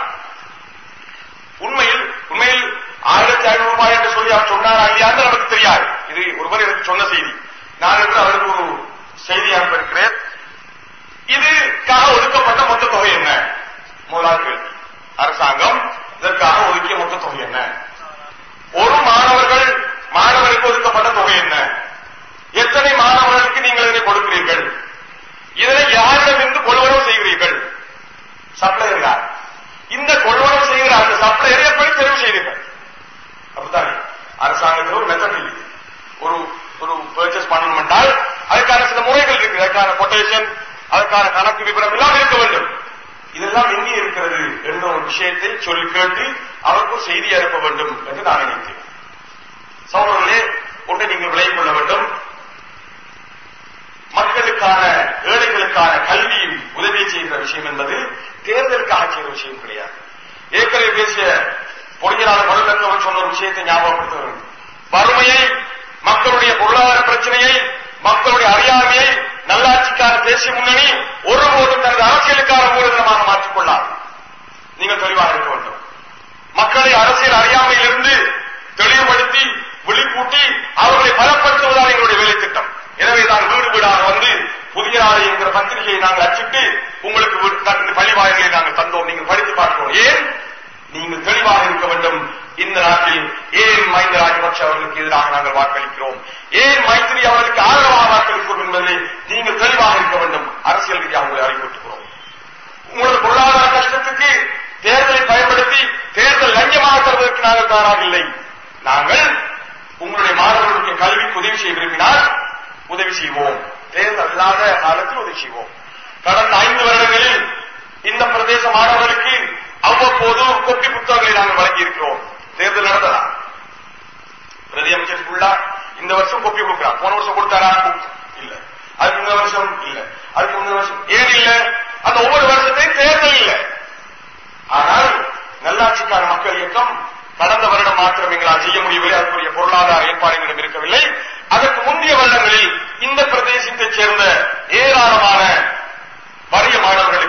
உண்மையில் உண்மையில் ஆயிரத்தி ஐநூறு ரூபாய் என்று சொல்லி அவர் சொன்னாரா இல்லையான்னு நமக்கு தெரியாது. இது ஒருவர் எனக்கு சொன்ன செய்தி. நான் என்று அவருக்கு ஒரு செய்தி அனுப்ப இருக்கிறேன். இதுக்காக ஒதுக்கப்பட்ட மொத்த தொகை என்ன? முதலாவது கேள்வி. அரசாங்கம் இதற்காக ஒதுக்கிய மொத்த தொகை என்ன? ஒரு மாணவர்கள் மாணவருக்கு ஒதுக்கப்பட்ட தொகை என்ன? எத்தனை மாணவர்களுக்கு நீங்கள் இதனை கொடுக்கிறீர்கள்? இதனை யாரிடமிருந்து கொள்வனவு செய்கிறீர்கள்? சப்ளையர் யார்? இந்த கொள்வனவு செய்கிற அந்த சப்ளையரை எப்படி தெரிவு செய்தீர்கள்? அப்படித்தானே அரசாங்கத்தில் ஒரு மெத்தட் இல்லை. ஒரு ஒரு பர்ச்சேஸ் பண்ணணும் என்றால் அதுக்கான சில முறைகள் இருக்கு. அதற்கான கொட்டேஷன், அதற்கான கணக்கு விவரம் எல்லாம் இருக்க வேண்டும். இதெல்லாம் எங்கே இருக்கிறது என்ற ஒரு விஷயத்தை சொல்லி கேட்டு அவருக்கு செய்தி அனுப்ப வேண்டும் என்று நான் நினைத்தேன். சகோதரர்களே, ஒன்றை நீங்கள் விளங்கிக் கொள்ள வேண்டும். மக்களுக்கான ஏழைகளுக்கான கல்வியும் உதவி செய்கிற விஷயம் என்பது தேர்தலுக்காக செய்கிற விஷயம் கிடையாது. ஏற்கனவே பேசிய பொறியியலாளர் மருந்தவர் சொன்ன ஒரு விஷயத்தை ஞாபகப்படுத்த வேண்டும். வறுமையை, மக்களுடைய பொருளாதார பிரச்சனையை, மக்களுடைய அறியாமையை நல்லாட்சிக்கான தேசிய முன்னணி ஒருபோதும் தனது அரசியலுக்கான மூலதனமாக மாற்றிக் கொள்ளாது. நீங்கள் தெளிவாக இருக்க வேண்டும். மக்களை அரசியல் அறியாமையிலிருந்து தெளிவுபடுத்தி விழிப்பூட்டி அவர்களை பலப்படுத்துவதால் எங்களுடைய வேலை திட்டம். எனவேதான் வீடு வீடாக வந்து புதிய நாடு என்கிற பத்திரிகையை நாங்கள் அச்சிட்டு உங்களுக்கு பள்ளிவாயல்களை நாங்கள் தந்தோம். நீங்கள் படித்து பார்க்கிறோம். ஏன்? நீங்கள் தெளிவாக இருக்க வேண்டும். இந்த நாட்டில் ஏன் மஹிந்த ராஜபக்ஷ அவர்களுக்கு எதிராக நாங்கள் வாக்களிக்கிறோம், ஏன் மைத்திரி அவர்களுக்கு ஆதரவாக வாக்களிக்கிறோம் என்பதை நீங்கள் தெளிவாக இருக்க வேண்டும். அரசியல் ரீதியாக உங்களை அறிவுறுத்துகிறோம். உங்களது பொருளாதார கஷ்டத்துக்கு தேர்தலை பயன்படுத்தி தேர்தல் லஞ்சமாக தருவதற்கு நாங்கள் தயாராக இல்லை. நாங்கள் உங்களுடைய மாணவர்களுடைய கல்விக்கு உதவி செய்ய விரும்பினால் உதவி செய்வோம். தேர்தல் இல்லாத காலத்தில் உதவி செய்வோம். கடந்த ஐந்து வருடங்களில் இந்த பிரதேச மாணவர்களுக்கு அவ்வப்போது கொப்பி புத்தகங்களை நாங்கள் வழங்கி இருக்கிறோம். தேர்தல் நடந்ததா? பிரதி அமைச்சர் ஃபுல்லா இந்த வருஷம் கொப்பி கொடுக்கிறார். போன வருஷம் கொடுத்தாரா? இல்ல. அதுக்கு இந்த வருஷம் இல்ல. அதுக்கு இந்த வருஷம் ஏன் இல்ல? அந்த ஒவ்வொரு வருஷத்தையும் தேர்தல் இல்ல. ஆனால் நல்லாட்சிக்கான மக்கள் இயக்கம் கடந்த வருடம் மாத்திரம் எங்களால் செய்ய முடியவில்லை. அதற்குரிய பொருளாதார ஏற்பாடுகளிடம் இருக்கவில்லை. அதற்கு முந்தைய வருடங்களில் இந்த பிரதேசத்தைச் சேர்ந்த ஏராளமான வறிய மாணவர்களுக்கு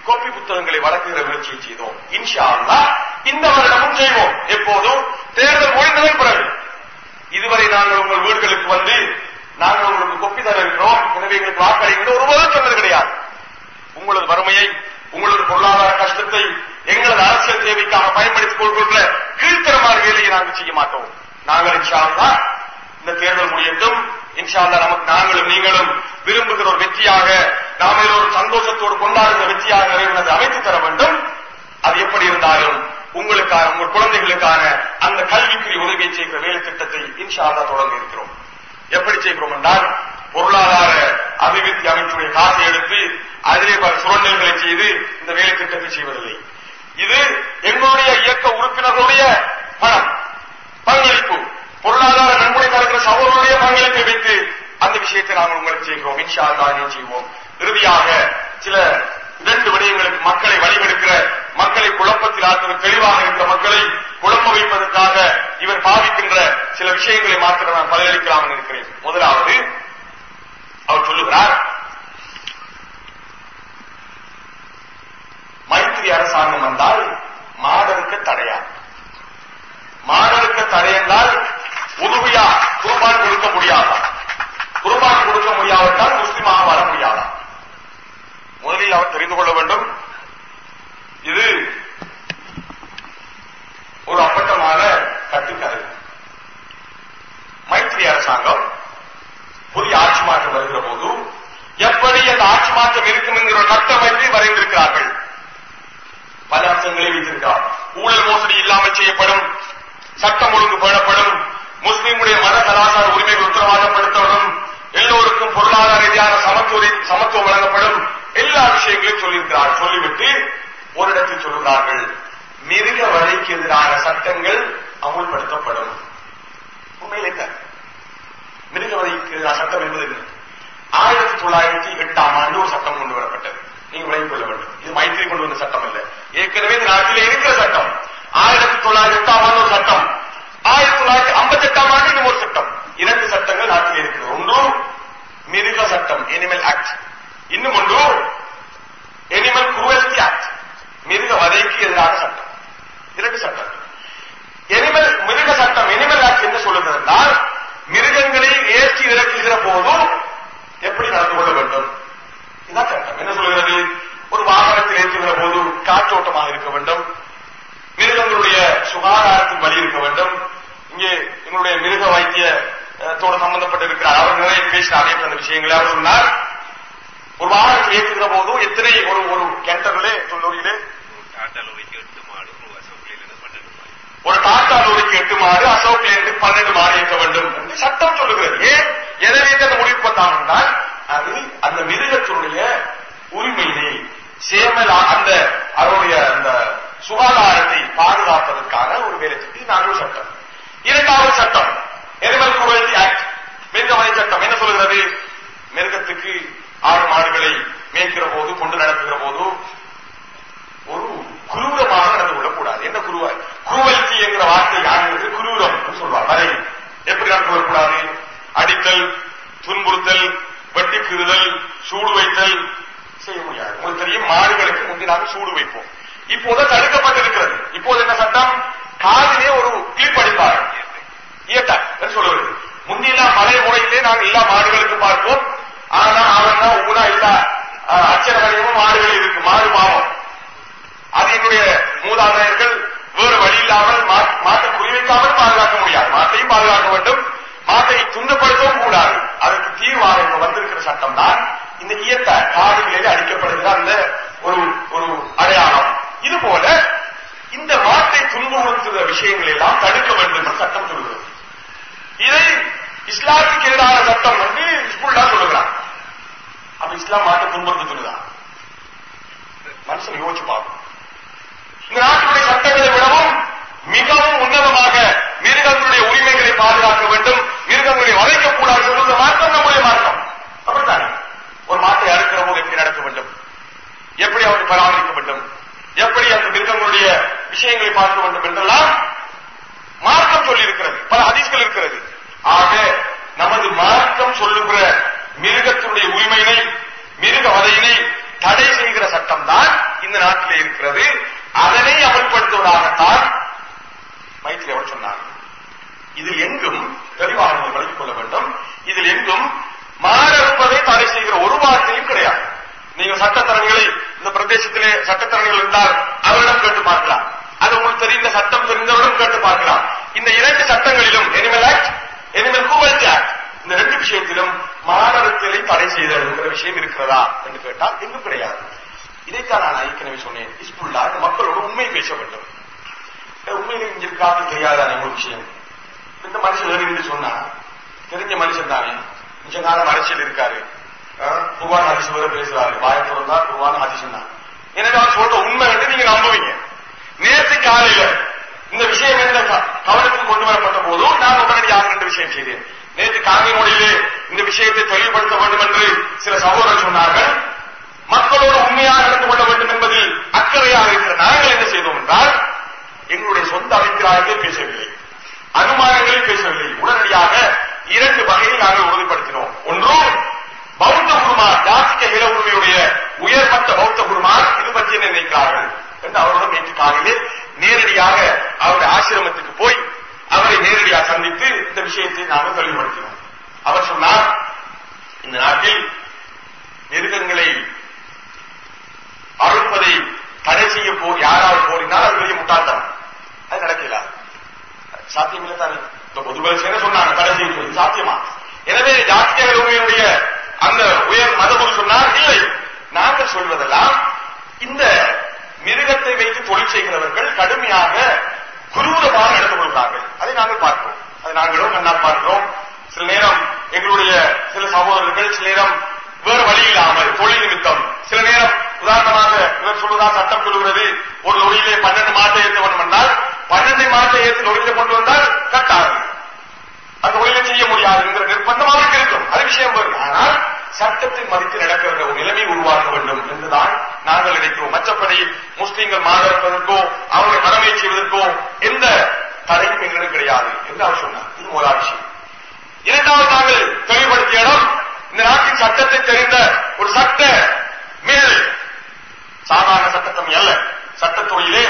கோப்பி புத்தகங்களை வழங்குகிற முயற்சியை செய்தோம். இன்ஷா அல்லாஹ் இந்த வருடமும் செய்வோம். எப்போதும் தேர்தல் முடிந்ததன் பிறகு. இதுவரை நாங்கள் உங்கள் வீடுகளுக்கு வந்து நாங்கள் உங்களுக்கு கொப்பி தர இருக்கிறோம், எனவே எங்களுக்கு வாக்களிக்கின்ற ஒருவரும் சொன்னது கிடையாது. உங்களது வறுமையை, உங்களது பொருளாதார கஷ்டத்தை எங்களது அரசியல் தேவைக்காக பயன்படுத்திக் கொள்கின்ற கீழ்த்தரமான வேலையை நாங்கள் செய்ய மாட்டோம். நாங்கள் இன்ஷா அல்லாஹ் இந்த தேர்தல் முடியட்டும், இன்ஷா அல்லாஹ் நமக்கு நாங்களும் நீங்களும் விரும்புகிற ஒரு வெற்றியாக, நாம் ஒரு சந்தோஷத்தோடு கொண்டாடுகிற வெற்றியாக இறைவனது அமைத்து தர வேண்டும். அது எப்படி இருந்தாலும் உங்களுக்கான, உங்கள் குழந்தைகளுக்கான அந்த கல்விக்குரிய உதவியை செய்கிற வேலை திட்டத்தை இன்ஷா அல்லாஹ் தொடர்ந்து இருக்கிறோம். எப்படி செய்கிறோம் என்றால், பொருளாதார அபிவிருத்தி அமைப்புடைய காசை எடுத்து அதிலே பல சுரண்டல்களை செய்து இந்த வேலை திட்டத்தை செய்வதில்லை. இது எங்களுடைய இயக்க உறுப்பினர்களுடைய பணம், பங்களிப்பு, பொருளாதார நன்கொடை தருகிற சகோதரருடைய பங்களிப்பை வைத்து அந்த விஷயத்தை நாங்கள் உங்களுக்கு செய்கிறோம். இன்ஷா அல்லாஹ் செய்வோம். இறுதியாக சில இரண்டு விடயங்களுக்கு மக்களை வழிவெடுக்கிற, மக்களை குழப்பத்தில் ஆற்றுகிற, தெளிவாக இருக்கிற மக்களை குழப்ப வைப்பதற்காக இவர் பாவிக்கின்ற சில விஷயங்களை மாத்திர நான் பதிலளிக்கலாம் இருக்கிறேன். முதலாவது, அவர் சொல்லுகிறார், மைத்திரி அரசாங்கம் வந்தால் மாடலுக்கு தடையா? மாடலுக்கு தடை என்றால் உதவியா குர்பான் கொடுக்க முடியாதா? குர்பான் கொடுக்க முடியாவிட்டால் முஸ்லிமாக வர முடியாதா? முதலில் அவர் தெரிந்து கொள்ள வேண்டும், இது ஒரு அப்பட்டமான கட்டுக்கதை. மைத்திரி அரசாங்கம் புதிய ஆட்சி மாற்றம் வருகிற போது எப்படி அந்த ஆட்சி மாற்றம் இருக்கும் என்கிற கட்டமைப்பை வரைந்திருக்கிறார்கள். பல அம்சங்களை வைத்திருக்கிறார். ஊழல் மோசடி இல்லாமல் செய்யப்படும், சட்டம் ஒழுங்கு பேணப்படும், முஸ்லிம்களுடைய மத கலாச்சார உரிமைகள் உத்தரவாதப்படுத்தப்படும், எல்லோருக்கும் பொருளாதார ரீதியான சமத்துவம் வழங்கப்படும், எல்லா விஷயங்களையும் சொல்லியிருக்கிறார். சொல்லிவிட்டு ஒரு இடத்தில் சொல்லுகிறார்கள், மிருக வதைக்கு எதிரான சட்டங்கள் அமுல்படுத்தப்படும். உண்மையிலே மிருக வதைக்கு எதிரான சட்டம் என்பது ஆயிரத்தி தொள்ளாயிரத்தி எட்டாம் ஆண்டு ஒரு சட்டம் கொண்டு வரப்பட்டது. நீங்க விளங்கிக் கொள்ள வேண்டும், இது மைத்திரி கொண்டு வந்த சட்டம் அல்ல, ஏற்கனவே இந்த நாட்டில் இருக்கிற சட்டம். ஆயிரத்தி தொள்ளாயிரத்தி எட்டாம் ஆண்டு ஒரு சட்டம், ஆயிரத்தி தொள்ளாயிரத்தி ஐம்பத்தி எட்டாம் ஆண்டு இன்னும் ஒரு சட்டம். இரண்டு சட்டங்கள் நாட்டில் இருக்கிறது. ஒன்று மிருக சட்டம், எனிமல் ஆக்ட். இன்னும் ஒன்று எனிமல் குரூவல்டி ஆக்ட், மிருக வதைக்கு எதிரான சட்டம். இரண்டு சட்டம். எனிமல் மிருக சட்டம், எனிமல் ஆக்ட் என்ன சொல்லுகிறது என்றால், மிருகங்களை ஏற்றி இறக்குகிற போதும் எப்படி நடந்து கொள்ள வேண்டும், இதுதான் சட்டம். என்ன சொல்கிறது? ஒரு வாகனத்தில் ஏற்றுகிற போது காற்றோட்டமாக இருக்க வேண்டும், மிருகங்களுடைய சுகாதாரத்தின் வழி இருக்க வேண்டும். இங்கே எங்களுடைய மிருக வைத்தியத்தோடு சம்பந்தப்பட்டிருக்கிறார், அவர் நிறைய பேசினார் அந்த விஷயங்களை. அவர் சொன்னார், ஒரு வாகனத்தில் ஏற்றுகிற போதும் எத்தனை ஒரு ஒரு கேண்டர்லே தொண்ணூறிலே ஒரு டாடா லோரிக்கு எட்டு மாடு, அசோக் லேனுக்கு பன்னெண்டு மாடு ஏற்க வேண்டும் என்று சட்டம் சொல்லுகிறது. ஏன் எதை அந்த முடிவு பண்ணால் என்றால், அது அந்த மிருகத்தினுடைய உரிமையை சேமல் அந்த அவருடைய அந்த சுகாதாரத்தை பாதுகாப்பதற்கான ஒரு வேலை திட்டம். நான்கு சட்டம். இரண்டாவது சட்டம் எனிமல் குரூவல்டி ஆக்ட், மிருகவதை சட்டம். என்ன சொல்கிறது? மிருகத்துக்கு ஆறு மாடுகளை மேய்க்கிற போது, கொண்டு நடத்துகிற போது ஒரு குரூரமாக நடந்து கொள்ளக்கூடாது. என்ன குருவ குரூவல்டி என்கிற வார்த்தை ஆங்கிலத்தில் குரூரம் சொல்வார். வரை எப்படி நடந்து கொள்ளக்கூடாது? அடித்தல், துன்புறுத்தல், வெட்டிக்குறுதல், சூடு வைத்தல் செய்ய முடியாது. உங்களுக்கு தெரியும், மாடுகளுக்கு முந்தி நாங்கள் சூடு வைப்போம். இப்போது தடுக்கப்பட்டிருக்கிறது. இப்போது என்ன சட்டம்? காதிலே ஒரு கிளிப் அடிப்பார்கள், இயட்டார் என்று சொல்லுவது. முந்தியெல்லாம் பழைய முறையிலே நாங்கள் எல்லா மாடுகளுக்கு பார்ப்போம். ஆனா அவன் தான் ஊனா இல்ல அச்சரகமும் மாடுகள் இருக்கு, மாடு பாவம். அது என்னுடைய மூதாதையர்கள் வேறு வழி இல்லாமல் மாட்டை குறிவைக்காமல் பாதுகாக்க முடியாது. மாட்டையும் பாதுகாக்க வேண்டும், மாட்டை துன்பப்படுத்தவும் கூடாது. அதற்கு தீர்வாக வந்திருக்கிற சட்டம் தான் இந்த இயக்க காடுகளிலே அடிக்கப்படுகிற அந்த ஒரு ஒரு அடையாளம். இது போல இந்த மாட்டை துன்புறுத்துகிற விஷயங்கள் எல்லாம் தடுக்க வேண்டும் என்று சட்டம் சொல்கிறது. இதை இஸ்லாத்துக்கு எதிரான சட்டம் என்று இஸ்புல்லா சொல்லுகிறான். அப்ப இஸ்லாம் மாட்டை துன்புறுத்த சொல்லுதான். மனுஷன் யோசிச்சு பார்க்கும். இந்த நாட்டினுடைய சட்டங்களை விடவும் மிகவும் உன்னதமாக மிருகங்களுடைய உரிமைகளை பாதுகாக்க வேண்டும், மிருகங்களை வளைக்கக்கூடாது சொல்லுகிற மார்க்கம் நம்முடைய மார்க்கம். அப்படித்தானே? ஒரு மாட்டை அறுக்கிற போது எப்படி நடக்க வேண்டும், எப்படி அவரை பராமரிக்க வேண்டும், எப்படி அந்த மிருகங்களுடைய விஷயங்களை பார்க்க வேண்டும் என்றெல்லாம் மார்க்கம் சொல்லி இருக்கிறது. பல ஹதீஸ்கள் இருக்கிறது. ஆக நமது மார்க்கம் சொல்லுகிற மிருகத்தினுடைய உரிமையினை, மிருக வதையினை தடை செய்கிற சட்டம் தான் இந்த நாட்டிலே இருக்கிறது. அதனை அமல்படுத்துவதாகத்தான் மைத்திரி அவர் சொன்னார். இதில் எங்கும் தெளிவாக நீங்கள் விளக்கிக் கொள்ள வேண்டும். இதில் எங்கும் மாறறுப்பதை தடை செய்கிற ஒரு வார்த்தையும் கிடையாது. நீங்கள் சட்டத்தரணிகளை இந்த பிரதேசத்திலே சட்டத்தரணிகள் இருந்தால் அவரிடம் கேட்டு பார்க்கலாம். அது உங்களுக்கு தெரிந்த சட்டம் தெரிந்தவரிடம் கேட்டு பார்க்கலாம். இந்த இரண்டு சட்டங்களிலும் animal act, animal quality act, இந்த ரெண்டு விஷயத்திலும் மாறறுத்தலை தடை செய்தல் என்கிற விஷயம் இருக்கிறதா என்று கேட்டால் எங்கும் கிடையாது. இதைத்தான் நான் ஏற்கனவே சொன்னேன். ஹிஸ்புல்லா மக்களோடு உண்மை பேச வேண்டும். உண்மையிலே இங்க இருக்காது தெரியாதான ஒரு விஷயம். இந்த மனுஷன் ஏறி சொன்னா தெரிஞ்ச மனுஷன் தானே, கொஞ்ச காலம் அரசியல் இருக்காரு, குர்ஆன் ஹதீஸ் வரை பேசுறாரு, வாயத்துடன் தான் குர்ஆன் ஹதீஸ் தான். எனவே அவர் சொல்ற உண்மை வந்து நீங்க நம்புவீங்க. நேற்று காலையில இந்த விஷயம் எந்த கவனத்துக்கு கொண்டு வரப்பட்ட போதும் நான் உடனடியாக ரெண்டு விஷயம் செய்தேன். நேற்று காங்கி மொழியிலே இந்த விஷயத்தை தெளிவுபடுத்த வேண்டும் என்று சில சகோதரர் சொன்னார்கள். மக்களோடு உண்மையாக நடந்து கொள்ள வேண்டும் என்பதில் அக்கறையாக இருக்கிற நாங்கள் என்ன செய்தோம் என்றால், எங்களுடைய சொந்த அபிப்பிராயத்தை பேசவில்லை, அனுமானங்களை பேசவில்லை. உடனடியாக இரண்டு வகையில் நாங்கள் உறுதிப்படுத்தினோம். ஒன்று, பௌத்த குருமார், ஜாதிக்க இள உரிமையுடைய உயர்மட்ட பௌத்த குருமார் இது பற்றி என்ன நினைக்கிறார்கள் என்று அவருடன் நேற்று காலையில் நேரடியாக அவருடைய ஆசிரமத்துக்கு போய் அவரை நேரடியாக சந்தித்து இந்த விஷயத்தை நாங்கள் தெளிவுபடுத்தினோம். அவர் சொன்னார், இந்த நாட்டில் மிருகங்களை அறுப்பதை தடை செய்ய போ யாராவது கோரினால் அது பெரிய முட்டாள்தான். அது நடக்கல, சாத்தியமில்லை தானே. பொதுபல சேர சொன்னாங்க தடை செய்ய சொல்லி, சாத்தியமா? எனவே ஜாதிக உரிமையுடைய அந்த உயர் மதகுரு சொன்னார், இல்லை, நாங்கள் சொல்வதெல்லாம் இந்த மிருகத்தை வைத்து தொழில் செய்கிறவர்கள் கடுமையாக குரூரமாக நடந்து கொள்கிறார்கள். அதை நாங்கள் பார்க்கிறோம், அதை நாங்களும் கண்ணால் பார்க்கிறோம். சில நேரம் எங்களுடைய சில சகோதரர்கள் சில நேரம் வேறு வழி இல்லாமல் தொழில் நிமித்தம், சில நேரம் உதாரணமாக இவர் சொல்வதால் சட்டம் சொல்லுகிறது, ஒரு நொடியிலே பன்னெண்டு மாட்டை ஏற்ற வேண்டும் என்றால் பன்னெண்டு மாட்டை ஏற்று நொடியில கொண்டு வந்தால் கட்டாது, அந்த தொழிலை செய்ய முடியாது என்கிற நிர்பந்தமாக இருக்கும். அது விஷயம் வரும். ஆனால் சட்டத்தை மதித்து நடக்கிற ஒரு நிலைமை உருவாக்க வேண்டும் என்றுதான் நாங்கள் நினைக்கிறோம். மற்றபடி முஸ்லீம்கள் மாணவர்களுக்கோ அவர்களை கடமை செய்வதற்கோ எந்த தடையும் எங்களுக்கு கிடையாது என்று அவர் சொன்னார். இது முதல் விஷயம். இரண்டாவது நாங்கள் தெளிவுபடுத்திய இடம், இந்த நாட்டின் சட்டத்தை தெரிந்த ஒரு சட்ட மேல் சாதாரண சட்டத்தம் அல்ல, சட்டத்துறையிலே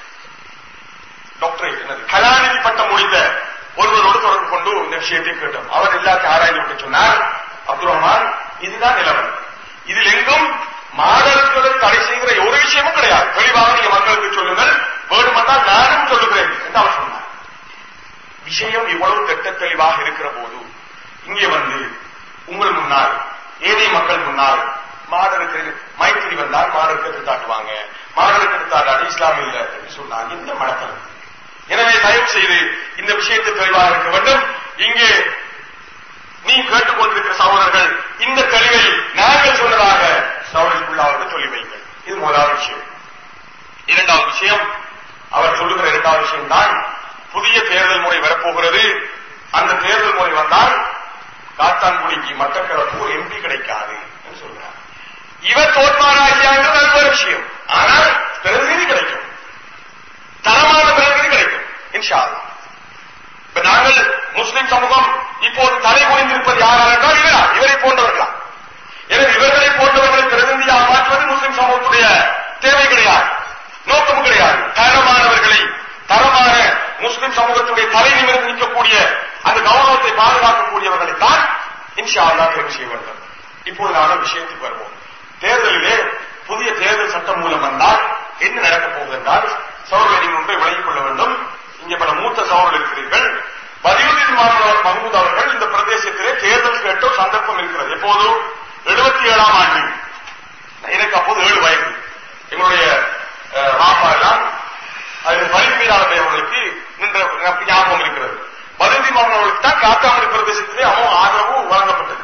டாக்டரேட் என்னது கலாநிதி பட்டம் முடித்த ஒருவரோடு தொடர்பு கொண்டு இந்த விஷயத்தை கேட்டோம். அவர் எல்லாத்தையும் ஆராய்ந்து விட்டு சொன்னார், அப்துல் ரஹ்மான், இதுதான் நிலவரம். இதில் எங்கும் மாடல்களை தடை செய்கிற ஒரு விஷயமும் கிடையாது. தெளிவாக நீங்க மக்களுக்கு சொல்லுங்கள், வேண்டுமென்றால் நானும் சொல்லுகிறேன் என்று அவர் சொன்னார். விஷயம் இவ்வளவு திட்ட தெளிவாக இருக்கிற போது இங்கே வந்து உங்கள் முன்னால் ஏழை மக்கள் முன்னால் மாடலுக்கு மைத்திரி வந்தால் மாடலுக்கு எடுத்து தாட்டுவாங்க, மாடலுக்கு எடுத்தாடு இஸ்லாம் இல்லை என்று சொன்னாங்க. இந்த மடக்கம். எனவே தயவு செய்து இந்த விஷயத்தை தெளிவாக இருக்க வேண்டும். இங்கே நீ கேட்டுக்கொண்டிருக்கிற சகோதரர்கள் இந்த தெளிவை நாங்கள் சொன்னதாக சகோதரர்களுக்கு சொல்லி வைங்கள். இது முதலாவது விஷயம். இரண்டாவது விஷயம், அவர் சொல்லுகிற இரண்டாவது விஷயம் தான், புதிய தேர்தல் முறை வரப்போகிறது. அந்த தேர்தல் முறை வந்தால் காத்தான்குடிக்கு மட்டக்களப்பு எம்பி கிடைக்காது என்று சொல்கிறார். இவர் தோற்பாராகியாங்கிறது அது ஒரு விஷயம். ஆனால் பிரதிநிதி கிடைக்கும், தரமான பிரதிநிதி கிடைக்கும் இன்ஷா அல்லாஹ். இப்ப நாங்கள் முஸ்லிம் சமூகம் இப்போது தலை குனிந்திருப்பது யாரால் என்றால் இவரா, இவரை போன்றவர்களா. எனவே இவர்களை போன்றவர்களை பிரதிநிதியாக மாற்றுவது முஸ்லிம் சமூகத்துடைய தேவை கிடையாது, நோக்கம் கிடையாது. தரமானவர்களை, தரமான முஸ்லிம் சமூகத்துடைய தலை நிமிர்ந்து நிற்கக்கூடிய அந்த கௌரவத்தை பாதுகாக்கக்கூடியவர்களை தான் இன்ஷா அல்லாஹ் தேர்வு செய்ய வேண்டும். இப்போது நாங்கள் விஷயத்துக்கு வருவோம். தேர்தலிலே புதிய தேர்தல் சட்டம் மூலம் வந்தால் என்ன நடக்கப் போகுது என்றால், சகோதரர்கள் நீங்கள் ஒன்றை விளங்கிக் கொள்ள வேண்டும். இங்கே பல மூத்த சகோதரர்கள் இருக்கிறீர்கள். பதியுதீன் மஹமூத் அவர்கள் இந்த பிரதேசத்திலே தேர்தல் கேட்ட சந்தர்ப்பம் இருக்கிறது. எப்போது? எழுபத்தி ஏழாம் ஆண்டு. எனக்கு அப்போது ஏழு வயது. எங்களுடைய ராப்பா எல்லாம் பரிமீராளர் அவர்களுக்கு நின்ற ஞாபகம் இருக்கிறது. பதியுதீன் மஹமூத் அவர்களுக்கு தான் காத்தாமணி பிரதேசத்திலே அவன் ஆதரவு வழங்கப்பட்டது.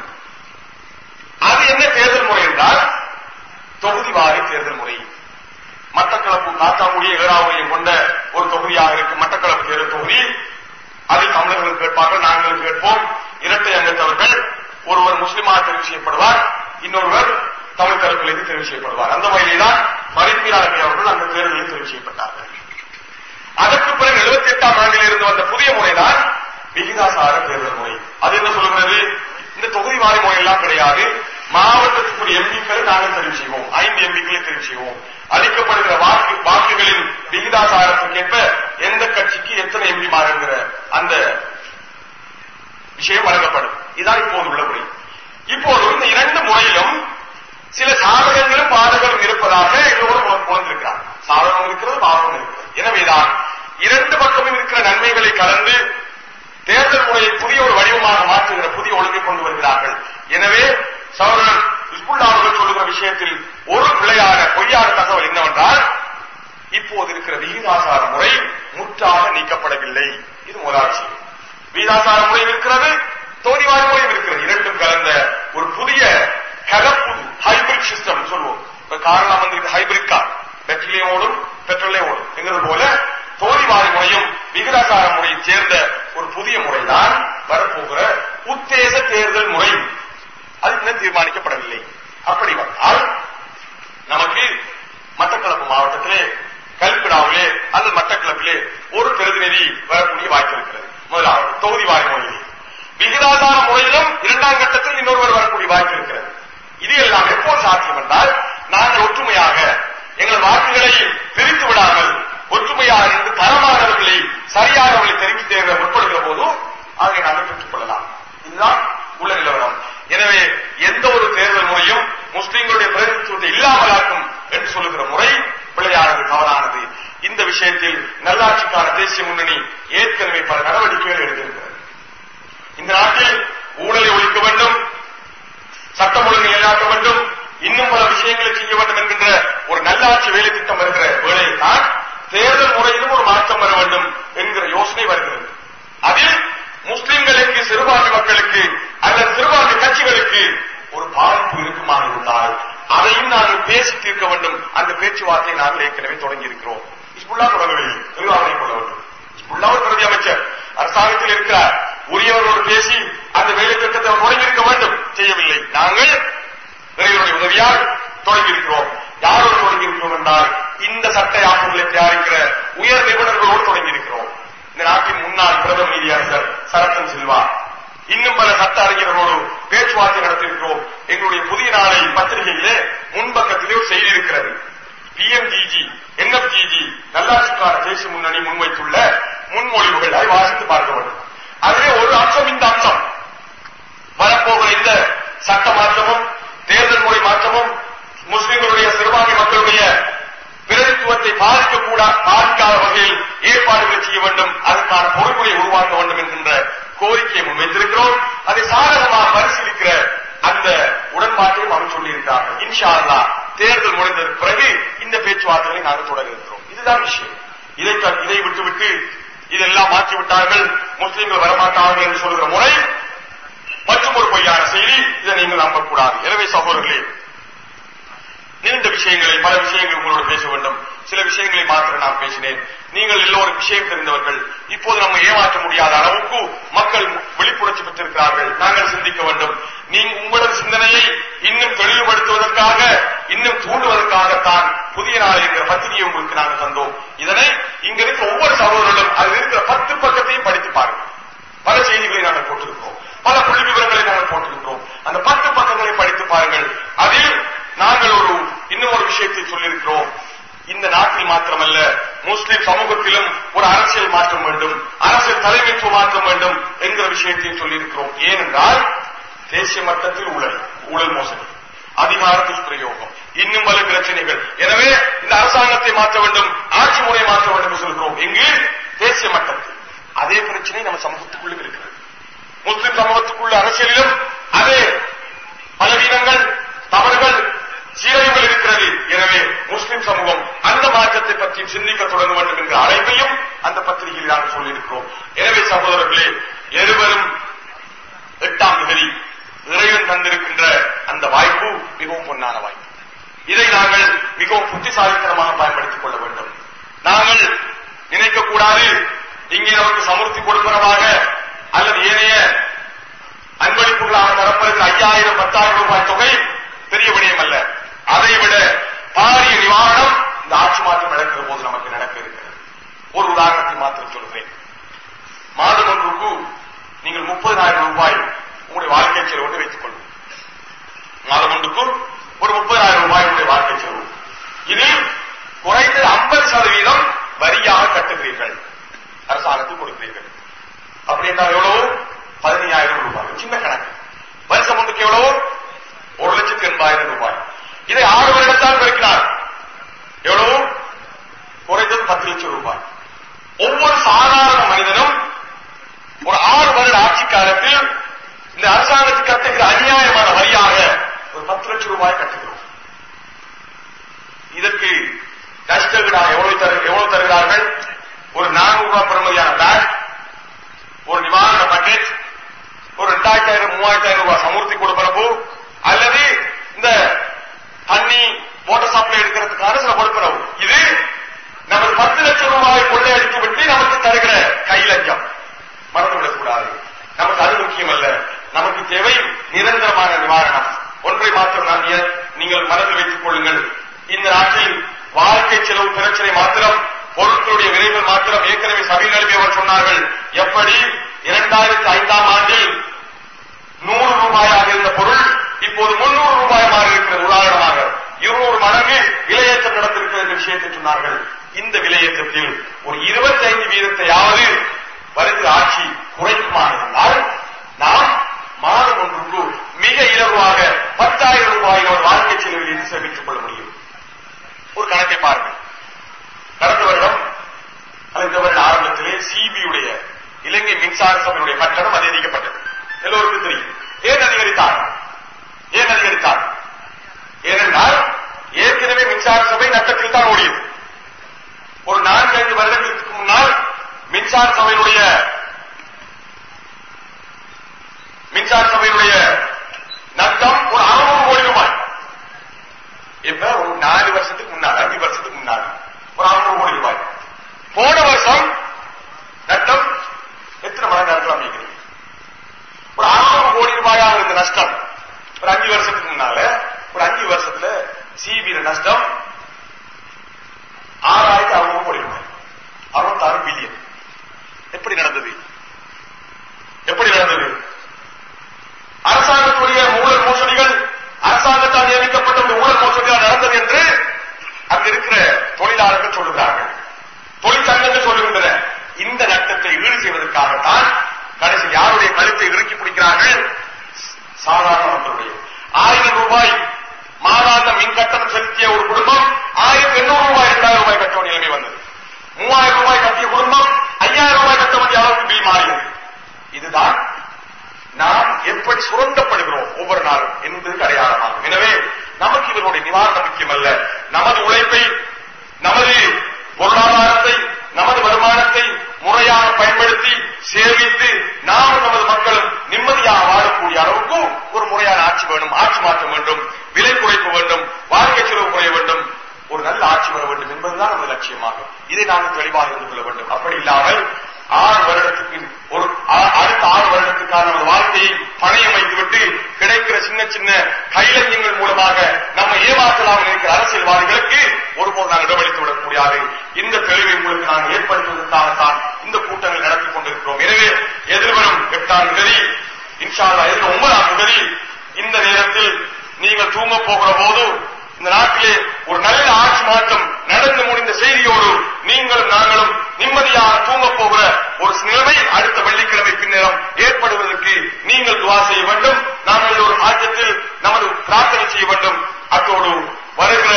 அது என்ன தேர்தல் முறை என்றால் தொகுதி வாரி தேர்தல் முறை. மட்டக்களப்பு காத்தாங்குடிய ஏழாவதையும் கொண்ட ஒரு தொகுதியாக இருக்கும் மட்டக்களப்பு தேர்தல் தொகுதி. அதில் தமிழர்கள் கேட்பார்கள், நாங்கள் கேட்போம். இரட்டை அங்கத்தவர்கள், ஒருவர் முஸ்லிமாக தெரிவு செய்யப்படுவார், இன்னொருவர் தமிழ் தரப்பிலிருந்து தெரிவு செய்யப்படுவார். அந்த வகையில்தான் மரிப்பீராளர் அவர்கள் அந்த தேர்தலில் தெரிவு செய்யப்பட்டார்கள். அதற்கு பிறகு எழுபத்தி எட்டாம் ஆண்டில் இருந்து வந்த புதிய முறைதான் விகிதாசார தேர்தல் முறை. அது என்ன சொல்லுகிறது? இந்த தொகுதி வாரி முறை எல்லாம் கிடையாது, மாவட்டத்துக்குரிய எம்பிக்களை நாங்கள் தெரிவு செய்வோம். ஐந்து எம்பிக்களை தெரிவு செய்வோம். அளிக்கப்படுகிற வாக்கு வாக்குகளின் விகிதாசாரத்திற்கேற்ப எந்த கட்சிக்கு எத்தனை எம்பி மாறுகிற அந்த விஷயம் வழங்கப்படும். இதுதான் இப்போது உள்ள முறை. இப்போது இந்த இரண்டு முறையிலும் சில சாதகங்களும் பாதகங்களும் இருப்பதாக எல்லோரும் உணர்ந்திருக்கிறார். சாதகம் இருக்கிறது, பாதகம் இருக்கிறது. எனவேதான் இரண்டு பக்கமும் இருக்கிற நன்மைகளை கலந்து தேர்தல் முறையை புதிய ஒரு வடிவமாக மாற்றுகிற புதிய ஒழுங்கை கொண்டு வருகிறார்கள். எனவே சகோதரர் ஹிஸ்புல்லாஹ் அவர்கள் சொல்லுகிற விஷயத்தில் ஒரு பிழையான பொய்யான தகவல் என்னவென்றால், இப்போது இருக்கிற விகிதாசார முறை முற்றாக நீக்கப்படவில்லை. இது முதலாட்சி. விகிதாசார முறை இருக்கிறது, தோதிவாரி முறையும் இருக்கிறது. இரண்டும் கலந்த ஒரு புதிய கலப்பு ஹைபிரிட் சிஸ்டம் சொல்லுவோம். காரணம் வந்து ஹைபிரிட் கார், பெட்ரோலியம் ஓடும் பெட்ரோலே ஓடும் என்கிறது போல தோதிவாரி முறையும் விகிதாசார முறையை சேர்ந்த ஒரு புதிய முறைதான் வரப்போகிற உத்தேச தேர்தல் முறை. அது இன்னும் தீர்மானிக்கப்படவில்லை. அப்படி வந்தால் நமக்கு மட்டக்களப்பு மாவட்டத்திலே கல்பிடாவிலே அல்லது மட்டக்களப்பிலே ஒரு பிரதிநிதி வரக்கூடிய வாய்ப்பு இருக்கிறது. முதலாவது தொகுதிவாரி முறையில், விகிதாசார முறையிலும் இரண்டாம் கட்டத்தில் இன்னொருவர் வரக்கூடிய வாய்ப்பு இருக்கிறது. இது எல்லாம் எப்போ சாத்தியம் என்றால், நாங்கள் ஒற்றுமையாக எங்கள் வாக்குகளை பிரித்து விடாமல் ஒற்றுமையாக இருந்து தரமானவர்களை சரியானவர்களை தெரிவித்து தேர்தலை முற்படுகிற போதும் அதை நாங்கள் பெற்றுக் கொள்ளலாம். இதுதான் உள்ள நிலவரம். எனவே எந்த ஒரு தேர்தல் முறையும் முஸ்லிம்களுடைய பிரதிநிதித்துவத்தை இல்லாமலாக்கும் என்று சொல்லுகிற முறை பிழையானது, தவறானது. இந்த விஷயத்தில் நல்லாட்சிக்கான தேசிய முன்னணி ஏற்கனவே பல நடவடிக்கைகள் எடுத்திருக்கிறது. இந்த நாட்டில் ஊழலை ஒழிக்க வேண்டும், சட்டம் ஒழுங்கை நிலைநாட்ட வேண்டும், இன்னும் பல விஷயங்களை செய்ய வேண்டும் என்கின்ற ஒரு நல்லாட்சி வேலை திட்டம் வருகிற வேளையில் தான் தேர்தல் முறையிலும் ஒரு மாற்றம் வர வேண்டும் என்கிற யோசனை வருகிறது. அதில் முஸ்லிம்களுக்கு, சிறுபான்மை மக்களுக்கு அல்லது சிறுபான்மை கட்சிகளுக்கு ஒரு பாதிப்பு இருக்குமாக இருந்தால் அதையும் நாங்கள் பேசி தீர்க்க வேண்டும். அந்த பேச்சுவார்த்தையை நாங்கள் ஏற்கனவே தொடங்கி இருக்கிறோம். ஹிஸ்புல்லாஹ் தொடங்கவில்லை, நிர்வாகம் கொள்ள வேண்டும். ஹிஸ்புல்லாஹ் ஒரு பிரதி அமைச்சர் அரசாங்கத்தில் இருக்கிறார். உரியவர்களோடு பேசி அந்த வேலை திட்டத்தை தொடங்கி இருக்க வேண்டும், செய்யவில்லை. நாங்கள் இறைவனுடைய உதவியால் தொடங்கி இருக்கிறோம். யாரோடு தொடங்கி இருக்கிறோம் என்றால், இந்த சட்ட ஆய்வுகளை தயாரிக்கிற உயர் நிபுணர்களோடு தொடங்கி இருக்கிறோம். இந்த நாட்டின் முன்னாள் பிரதம நீதியரசர் சரத்தன் சில்வா, இன்னும் பல சட்ட அறிஞர்களோடு பேச்சுவார்த்தை நடத்தியிருக்கிறோம். எங்களுடைய புதிய நாளை பத்திரிகையிலே முன்பக்கத்திலே ஒரு செய்தி இருக்கிறது. பிஎம்ஜிஜி, என்எஃப்ஜிஜி நல்லாட்சிக்கான தேசிய முன்னணி முன்வைத்துள்ள முன்மொழிவுகளை வாசித்து பார்க்க வேண்டும். அதிலே ஒரு அம்சம் இந்த அம்சம் வரப்போகிற இந்த சட்ட மாற்றமும் தேர்தல் முறை மாற்றமும் முஸ்லிம்களுடைய சிறுபான்மை மக்களுடைய பிரதித்துவத்தை பாதிக்கக்கூட பாதிக்காத வகையில் ஏற்பாடுகளை செய்ய வேண்டும், அதற்கான பொறுப்புகளை உருவாக்க வேண்டும் என்கின்ற கோரிக்கையை முன்வைத்திருக்கிறோம். அதை சாதகமாக பரிசீலிக்கிற அந்த உடன்பாட்டையும் அவர் சொல்லியிருக்கிறார்கள். இன்ஷா அல்லாஹ் தேர்தல் முடிந்ததற்கு பிறகு இந்த பேச்சுவார்த்தைகளை நாங்கள் தொடர இருக்கிறோம். இதுதான் விஷயம். இதை இதை விட்டுவிட்டு இதெல்லாம் மாற்றிவிட்டார்கள், முஸ்லிம்கள் வரமாட்டார்கள் என்று சொல்கிற முறை மற்றும் ஒரு பொய்யான செய்தி. இதை நீங்கள் நம்பக்கூடாது. எனவே சகோதரர்களே, நீண்ட விஷயங்களை பல விஷயங்கள் உங்களோடு பேச வேண்டும். சில விஷயங்களை மாத்திரம் நான் பேசினேன். நீங்கள் எல்லோரும் விஷயம் தெரிந்தவர்கள். இப்போது நம்ம ஏமாற்ற முடியாத அளவுக்கு மக்கள் விழிப்புணர்ச்சி பெற்றிருக்கிறார்கள். நாங்கள் சிந்திக்க வேண்டும். நீங்க உங்களது சிந்தனையை இன்னும் தெளிவுபடுத்துவதற்காக, இன்னும் தூண்டுவதற்காகத்தான் புதிய நாள் என்கிற பத்திரிகை உங்களுக்கு நாங்கள் தந்தோம். இதனை இங்க இருக்கிற ஒவ்வொரு சகோதரர்களும் அதில் இருக்கிற பத்து பக்கத்தையும் படித்து பாருங்கள். பல செய்திகளை நாங்கள் போட்டிருக்கிறோம், பல புள்ளி விவரங்களை நாங்கள் போட்டிருக்கிறோம். அந்த பத்து பக்கங்களை படித்து பாருங்கள். அதில் நாங்கள் ஒரு இன்னும் ஒரு விஷயத்தை சொல்லியிருக்கிறோம். இந்த நாட்டில் மாத்திரமல்ல, முஸ்லிம் சமூகத்திலும் ஒரு அரசியல் மாற்றம் வேண்டும், அரசியல் தலைமைத்துவ மாற்றம் வேண்டும் என்கிற விஷயத்தையும் சொல்லியிருக்கிறோம். ஏனென்றால் தேசிய மட்டத்தில் ஊழல், ஊழல் மோசடி, அதிகார துஷ்பிரயோகம், இன்னும் பல பிரச்சனைகள். எனவே இந்த அரசாங்கத்தை மாற்ற வேண்டும், ஆட்சி முறையை மாற்ற வேண்டும் என்று சொல்கிறோம். எங்கு? தேசிய மட்டத்தில். அதே பிரச்சனை நம்ம சமூகத்துக்குள்ள இருக்கிறது. முஸ்லிம் சமூகத்துக்குள்ள அரசியலிலும் அதே பலவீனங்கள், தவறுகள், சீரழிவுகள் இருக்கிறது. எனவே முஸ்லிம் சமூகம் அந்த மாற்றத்தை பற்றி சிந்திக்க தொடங்க வேண்டும் என்ற அழைப்பையும் அந்த பத்திரிகையில் நாங்கள் சொல்லியிருக்கிறோம். எனவே சகோதரர்களே, இருவரும் எட்டாம் தேதி இறைவன் தந்திருக்கின்ற அந்த வாய்ப்பு மிகவும் பொன்னான வாய்ப்பு. இதை நாங்கள் மிகவும் புத்திசாலித்தனமாக பயன்படுத்திக் கொள்ள வேண்டும். நாங்கள் நினைக்கக்கூடாது, இங்கே நமக்கு சமூர்த்தி கொடுப்பனவாக அல்லது ஏனைய அன்பளிப்புகளாக தரப்படுகிற ஐயாயிரம் பத்தாயிரம் ரூபாய் தொகை பெரிய விடயம் அல்ல. அதைவிட பாரிய நிவாரணம் இந்த ஆட்சி மாற்றம் நடக்கிற போது நமக்கு நடக்க இருக்கிறது. ஒரு உதாரணத்தை மாத்திரம் சொல்கிறேன். மாதம் ஒன்றுக்கு நீங்கள் முப்பதாயிரம் ரூபாய் உங்களுடைய வாழ்க்கை செலவு வைத்துக் கொள்ளும். மாதம் ஒன்றுக்கும் ஒரு முப்பதாயிரம் ரூபாயுடைய வாழ்க்கை செலவு. இதில் குறைந்தது ஐம்பது சதவீதம் வரியாக கட்டுகிறீர்கள், அரசாங்கத்துக்கு கொடுக்கிறீர்கள். அப்படி என்றால் எவ்வளவு? பதினையாயிரம் ரூபாய். சின்ன கணக்கு. வருஷம் ஒன்றுக்கு எவ்வளவு? ஒரு லட்சத்தி எண்பதாயிரம் ரூபாய். இதை ஆறு வருடத்தால் பெருக்கினார் எவ்வளவு? குறைந்தது பத்து லட்சம் ரூபாய். ஒவ்வொரு சாதாரண மனிதனும் ஒரு ஆறு வருட ஆட்சி காலத்தில் இந்த அரசாங்கத்துக்கு கட்டுகிற அநியாயமான வரியாக ஒரு பத்து லட்சம் ரூபாய் கட்டுகிறோம். இதற்கு கஷ்டங்களாக எவ்வளவு எவ்வளவு தருகிறார்கள்? ஒரு நானூறு ரூபாய் பெறுமதியான பேக், ஒரு நிவாரண பக்கெட், ஒரு இரண்டாயிரத்தி மூவாயிரத்தி ரூபாய் சமூர்த்தி கொடுப்பனவு, அல்லது இந்த தண்ணி வாட்டர் சப்ளை எடுக்கிறதுக்கான சில கொடுப்பனவு. இது நமது பத்து லட்சம் ரூபாய் கொள்ளையடித்து விட்டு நமக்கு தருகிற கை லஞ்சம். மறந்துவிடக் கூடாது. நமக்கு அது முக்கியம் அல்ல. நமக்கு தேவை நிரந்தரமான நிவாரணம். ஒன்றை மாத்திரம் நான் நீங்கள் மனதில் வைத்துக் கொள்ளுங்கள். இந்த நாட்டில் வாழ்க்கை செலவு பிரச்சனை மாத்திரம், பொருட்களுடைய விலைகள் மாத்திரம் ஏற்கனவே சபையில் எழுப்பியவர் சொன்னார்கள். எப்படி இரண்டாயிரத்தி ஐந்தாம் ஆண்டில் நூறு ரூபாயாக இருந்த பொருள் இப்போது முன்னூறு ரூபாய் மாறி இருக்கிறது. உதாரணமாக இருநூறு மடங்கு விலையேற்றம் நடந்திருக்கிறது என்ற விஷயத்தை சொன்னார்கள். இந்த விலையேற்றத்தில் ஒரு இருபத்தி ஐந்து வீதத்தையாவது வருகிற ஆட்சி குறைக்குமானால் நாம் மாதம் ஒன்றுக்கு மிக இலகுவாக பத்தாயிரம் ரூபாய் ஒரு வாழ்க்கை செலவில் இருந்து சேமித்துக் கொள்ள முடியும். ஒரு கணக்கை பாருங்கள். கடந்த வருடம் இந்த வருட ஆரம்பத்திலே சிபியுடைய இலங்கை மின்சார சபையினுடைய கட்டணம் அதிகரிக்கப்பட்டது. எல்லோருக்கும் தெரியும். ஏன் அதிகரித்தார்? ஏன் அதிகரித்தார்? ஏனென்றால் ஏற்கனவே மின்சார சபை நட்டத்தில் தான் ஓடியது. ஒரு நான்கு ஐந்து வருடங்களுக்கு முன்னால் மின்சார சபையினுடைய மின்சார சபையினுடைய நட்டம் ஒரு அறுநூறு கோடி ரூபாய். இப்ப ஒரு நாலு வருஷத்துக்கு முன்னால், அஞ்சு வருஷத்துக்கு முன்னால் ஒரு அறுநூறு கோடி ரூபாய். போன வருஷம் நட்டம் எத்தனை மடங்கு இருக்கலாம் அப்படிங்கிறது? ஒரு அறுநூறு கோடி ரூபாயாக இருந்த நஷ்டம் ஒரு அஞ்சு வருஷத்துக்கு முன்னால, ஒரு அஞ்சு வருஷத்துல சிபிஐ நஷ்டம் ஆறாயிரத்தி அறுநூறு கோடி ரூபாய், அறுபத்தாறு பில்லியன். எப்படி நடந்தது? எப்படி நடந்தது? அரசாங்கத்துடைய ஊழல் மோசடிகள், அரசாங்கத்தால் நியமிக்கப்பட்ட ஊழல் மோசடிகள் நடந்தது என்று அங்கு இருக்கிற தொழிலாளர்கள் சொல்லுகிறார்கள், தொழிற்சங்கங்கள் சொல்லுகின்றன. இந்த நட்டத்தை ஈடு செய்வதற்காகத்தான் கடைசி யாருடைய கழுத்தை இறுக்கி பிடிக்கிறார்கள்? சாதாரண மக்களுடைய. ஆயிரம் ரூபாய் மாதாந்த மின் கட்டணம் செலுத்திய ஒரு குடும்பம் ஆயிரத்தி எண்ணூறு ரூபாய் இரண்டாயிரம் ரூபாய் கட்ட வேண்டிய நிலைமை வந்தது. மூவாயிரம் ரூபாய் கட்டிய குடும்பம் ஐயாயிரம் ரூபாய் கட்ட வேண்டிய அளவுக்கு பில் மாறியது. இதுதான் நாம் எப்படி சுரண்டப்படுகிறோம் ஒவ்வொரு நாளும் என்பது அடையாளமாகும். எனவே நமக்கு இவருடைய நிவாரணம் முக்கியமல்ல. நமது உழைப்பை, நமது பொருளாதாரத்தை, நமது வருமானத்தை முறையாக பயன்படுத்தி சேமித்து நாம் நமது மக்களும் நிம்மதியாக வாழக்கூடிய அளவுக்கு ஒரு முறையான ஆட்சி வேணும். ஆட்சி மாற்றம் வேண்டும், விலை குறைப்பு வேண்டும், வாழ்க்கை செலவு குறைய வேண்டும், ஒரு நல்ல ஆட்சி வர வேண்டும் என்பதுதான் நமது லட்சியமாகும். இதை நாங்கள் தெளிவாக இருந்து கொள்ள வேண்டும். அப்படி இல்லாமல் ஆறு வருடத்துக்கு ஒரு அடுத்த ஆறு வருடத்துக்கான நமது வாழ்க்கையை பணையம் வைத்துவிட்டு கிடைக்கிற சின்ன சின்ன கைலஞ்சங்கள் மூலமாக நம்ம ஏமாற்றலாம் இருக்கிற அரசியல்வாதிகளுக்கு ஒருபோது நாங்கள் இடமளித்து விடக் முடியாது. இந்த தெளிவை உங்களுக்கு நாங்கள் ஏற்படுத்துவதற்காகத்தான் இந்த கூட்டங்கள் நடத்தி கொண்டிருக்கிறோம். எனவே எதிர்வரும் எட்டாம் தேதி இன்ஷா அல்லாஹ், எதிர்வரும் ஒன்பதாம் தேதி இந்த நேரத்தில் நீங்கள் தூங்க போகிற போது இந்த நாட்டிலே ஒரு நல்ல ஆட்சி மாற்றம் நடந்து முடிந்த செய்தியோடு நீங்களும் நாங்களும் நிம்மதியாக தூங்க போகிற ஒரு நிலைமை அடுத்த வெள்ளிக்கிழமை பின்னரும் ஏற்படுவதற்கு நீங்கள் துவா செய்ய வேண்டும். நாம் ஒரு ஆட்சத்தில் நமது பிரார்த்தனை செய்ய வேண்டும். அத்தோடு வருகிற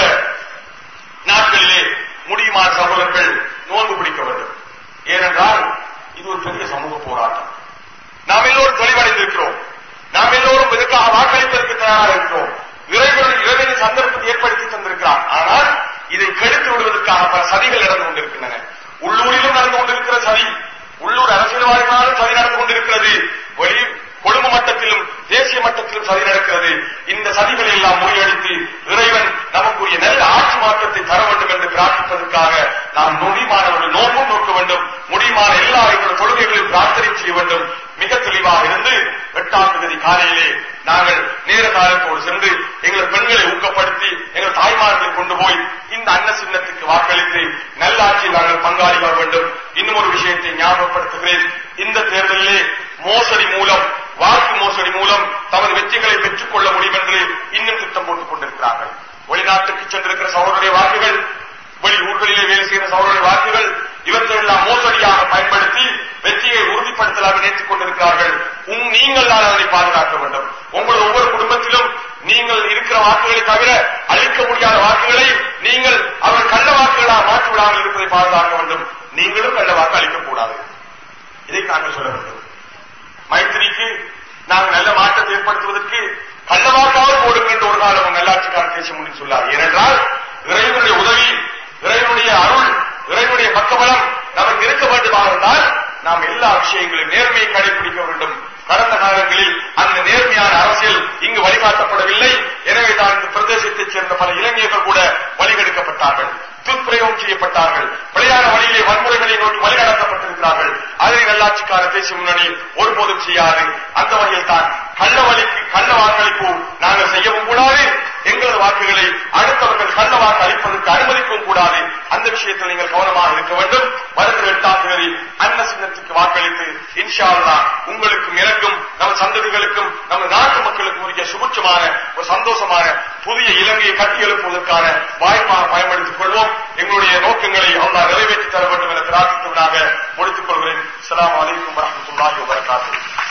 நாட்களிலே முடியுமான சகோதரர்கள் நோன்பு பிடிக்க வேண்டும். ஏனென்றால் இது ஒரு பெரிய சமூக போராட்டம். நாம் எல்லோரும் தெளிவடைந்திருக்கிறோம். நாம் எல்லோரும் இதற்காக வாக்களிப்பதற்கு தயாராக இருக்கிறோம். இறைவன் இறைவனின் சந்தர்ப்பத்தை ஏற்படுத்தி தந்திருக்கிறான். ஆனால் இதை கெடுத்து விடுவதற்காக பல சதிகள் நடந்து கொண்டிருக்கின்றன. உள்ளூரிலும் நடந்து கொண்டிருக்கிற சதி, உள்ளூர் அரசியல்வாதிகளாலும் சதி நடந்து கொண்டிருக்கிறது. வெளி குடும்ப மட்டத்திலும் தேசிய மட்டத்திலும் சதி நடக்கிறது. இந்த சதிகளை எல்லாம் முறியடித்து இறைவன் நமக்குரிய நல்ல ஆட்சி மாற்றத்தை தர வேண்டும் என்று பிரார்த்திப்பதற்காக நாம் நொடிமானவர்கள் நோன்பும் நோக்க வேண்டும். முடியுமான எல்லா எங்களுடைய தொழுகைகளையும் பிரார்த்தனை செய்ய வேண்டும். மிக தெளிவாக இருந்து எட்டாம் தேதி காலையிலே நாங்கள் நேர காலத்தோடு சென்று எங்கள் பெண்களை ஊக்கப்படுத்தி எங்கள் தாய்மார்களை கொண்டு போய் இந்த அன்ன சின்னத்துக்கு வாக்களித்து நல்லாட்சியில் நாங்கள் பங்காளி வர வேண்டும். இன்னும் ஒரு விஷயத்தை ஞாபகப்படுத்துகிறேன். இந்த தேர்தலிலே மோசடி மூலம் வாக்கு மோசடி மூலம் தமது வெற்றிகளை பெற்றுக் கொள்ள முடியும் என்று இன்னும் திட்டம் போட்டுக் கொண்டிருக்கிறார்கள். வெளிநாட்டுக்கு சென்றிருக்கிற சகோதரருடைய வாக்குகள், வெளி ஊர்களிலே வேலை செய்கிற சகோதரருடைய வாக்குகள், இவற்றையெல்லாம் மோசடியாக பயன்படுத்தி வெற்றியை உறுதிப்படுத்தலாக நினைத்துக் கொண்டிருக்கிறார்கள். நீங்கள் தான் அதனை பாதுகாக்க வேண்டும். உங்களது ஒவ்வொரு குடும்பத்திலும் நீங்கள் இருக்கிற வாக்குகளை தவிர அளிக்க முடியாத வாக்குகளை நீங்கள் அவர் கள்ள வாக்குகளாக மாற்றிவிடாமல் இருப்பதை பாதுகாக்க வேண்டும். நீங்களும் கள்ள வாக்கு அளிக்கக்கூடாது. இதை நாங்கள் சொல்ல வேண்டும். மைத்திரிக்கு நாங்கள் நல்ல மாற்றத்தை ஏற்படுத்துவதற்கு கள்ள வாக்காவது போடுங்கள் என்று ஒரு காலம் நல்லாட்சிக்காரன் பேச முடியும் சொல்லார். ஏனென்றால் இறைவனுடைய உதவி, இறைவனுடைய அருள், இறைவனுடைய பக்கபலம் நமக்கு இருக்க வேண்டுமாக இருந்தால் நாம் எல்லா விஷயங்களையும் நேர்மையை கடைபிடிக்க வேண்டும். கடந்த காலங்களில் அந்த நேர்மையான அரசியல் இங்கு வழிகாட்டப்படவில்லை. எனவே தான் இந்த பிரதேசத்தைச் சேர்ந்த பல இளைஞர்கள் கூட வழிகெடுக்கப்பட்டார்கள், துஷ்பிரயோகம் செய்யப்பட்டார்கள், பிழையான வழியிலே வன்முறைகளை நோக்கி வழிநடத்தப்பட்டிருக்கிறார்கள். அதனை நல்லாட்சிக்கான தேசிய முன்னணி ஒருபோதும் செய்யாது. அந்த வகையில் தான் கள்ள வழிக்கு கள்ள வாக்களிப்பு நாங்கள் செய்யவும் கூடாது, எங்களது வாக்குகளை அடுத்தவர்கள் கள்ள வாக்கு அளிப்பதற்கு அனுமதிக்கவும் கூடாது. அந்த விஷயத்தில் நீங்கள் கவனமாக இருக்க வேண்டும். வருகிற எட்டாம் தேதி அன்ன சின்னத்துக்கு வாக்களித்து இன்ஷா அல்லாஹ் உங்களுக்கும் எனக்கும் நமது சந்ததிகளுக்கும் நமது நாட்டு மக்களுக்கும் உரிய சுபிட்சமான ஒரு சந்தோஷமான புதிய இலங்கையை கட்டி எழுப்புவதற்கான வாய்ப்பாக பயன்படுத்திக் கொள்வோம். எங்களுடைய நோக்கங்களை அல்லாஹ் நிறைவேற்றி தர வேண்டும் என பிரார்த்தித்தவனாக முடித்துக் கொள்கிறேன். அஸ்ஸலாமு அலைக்கும் வரஹ்மத்துல்லாஹி வபரகாத்துஹு.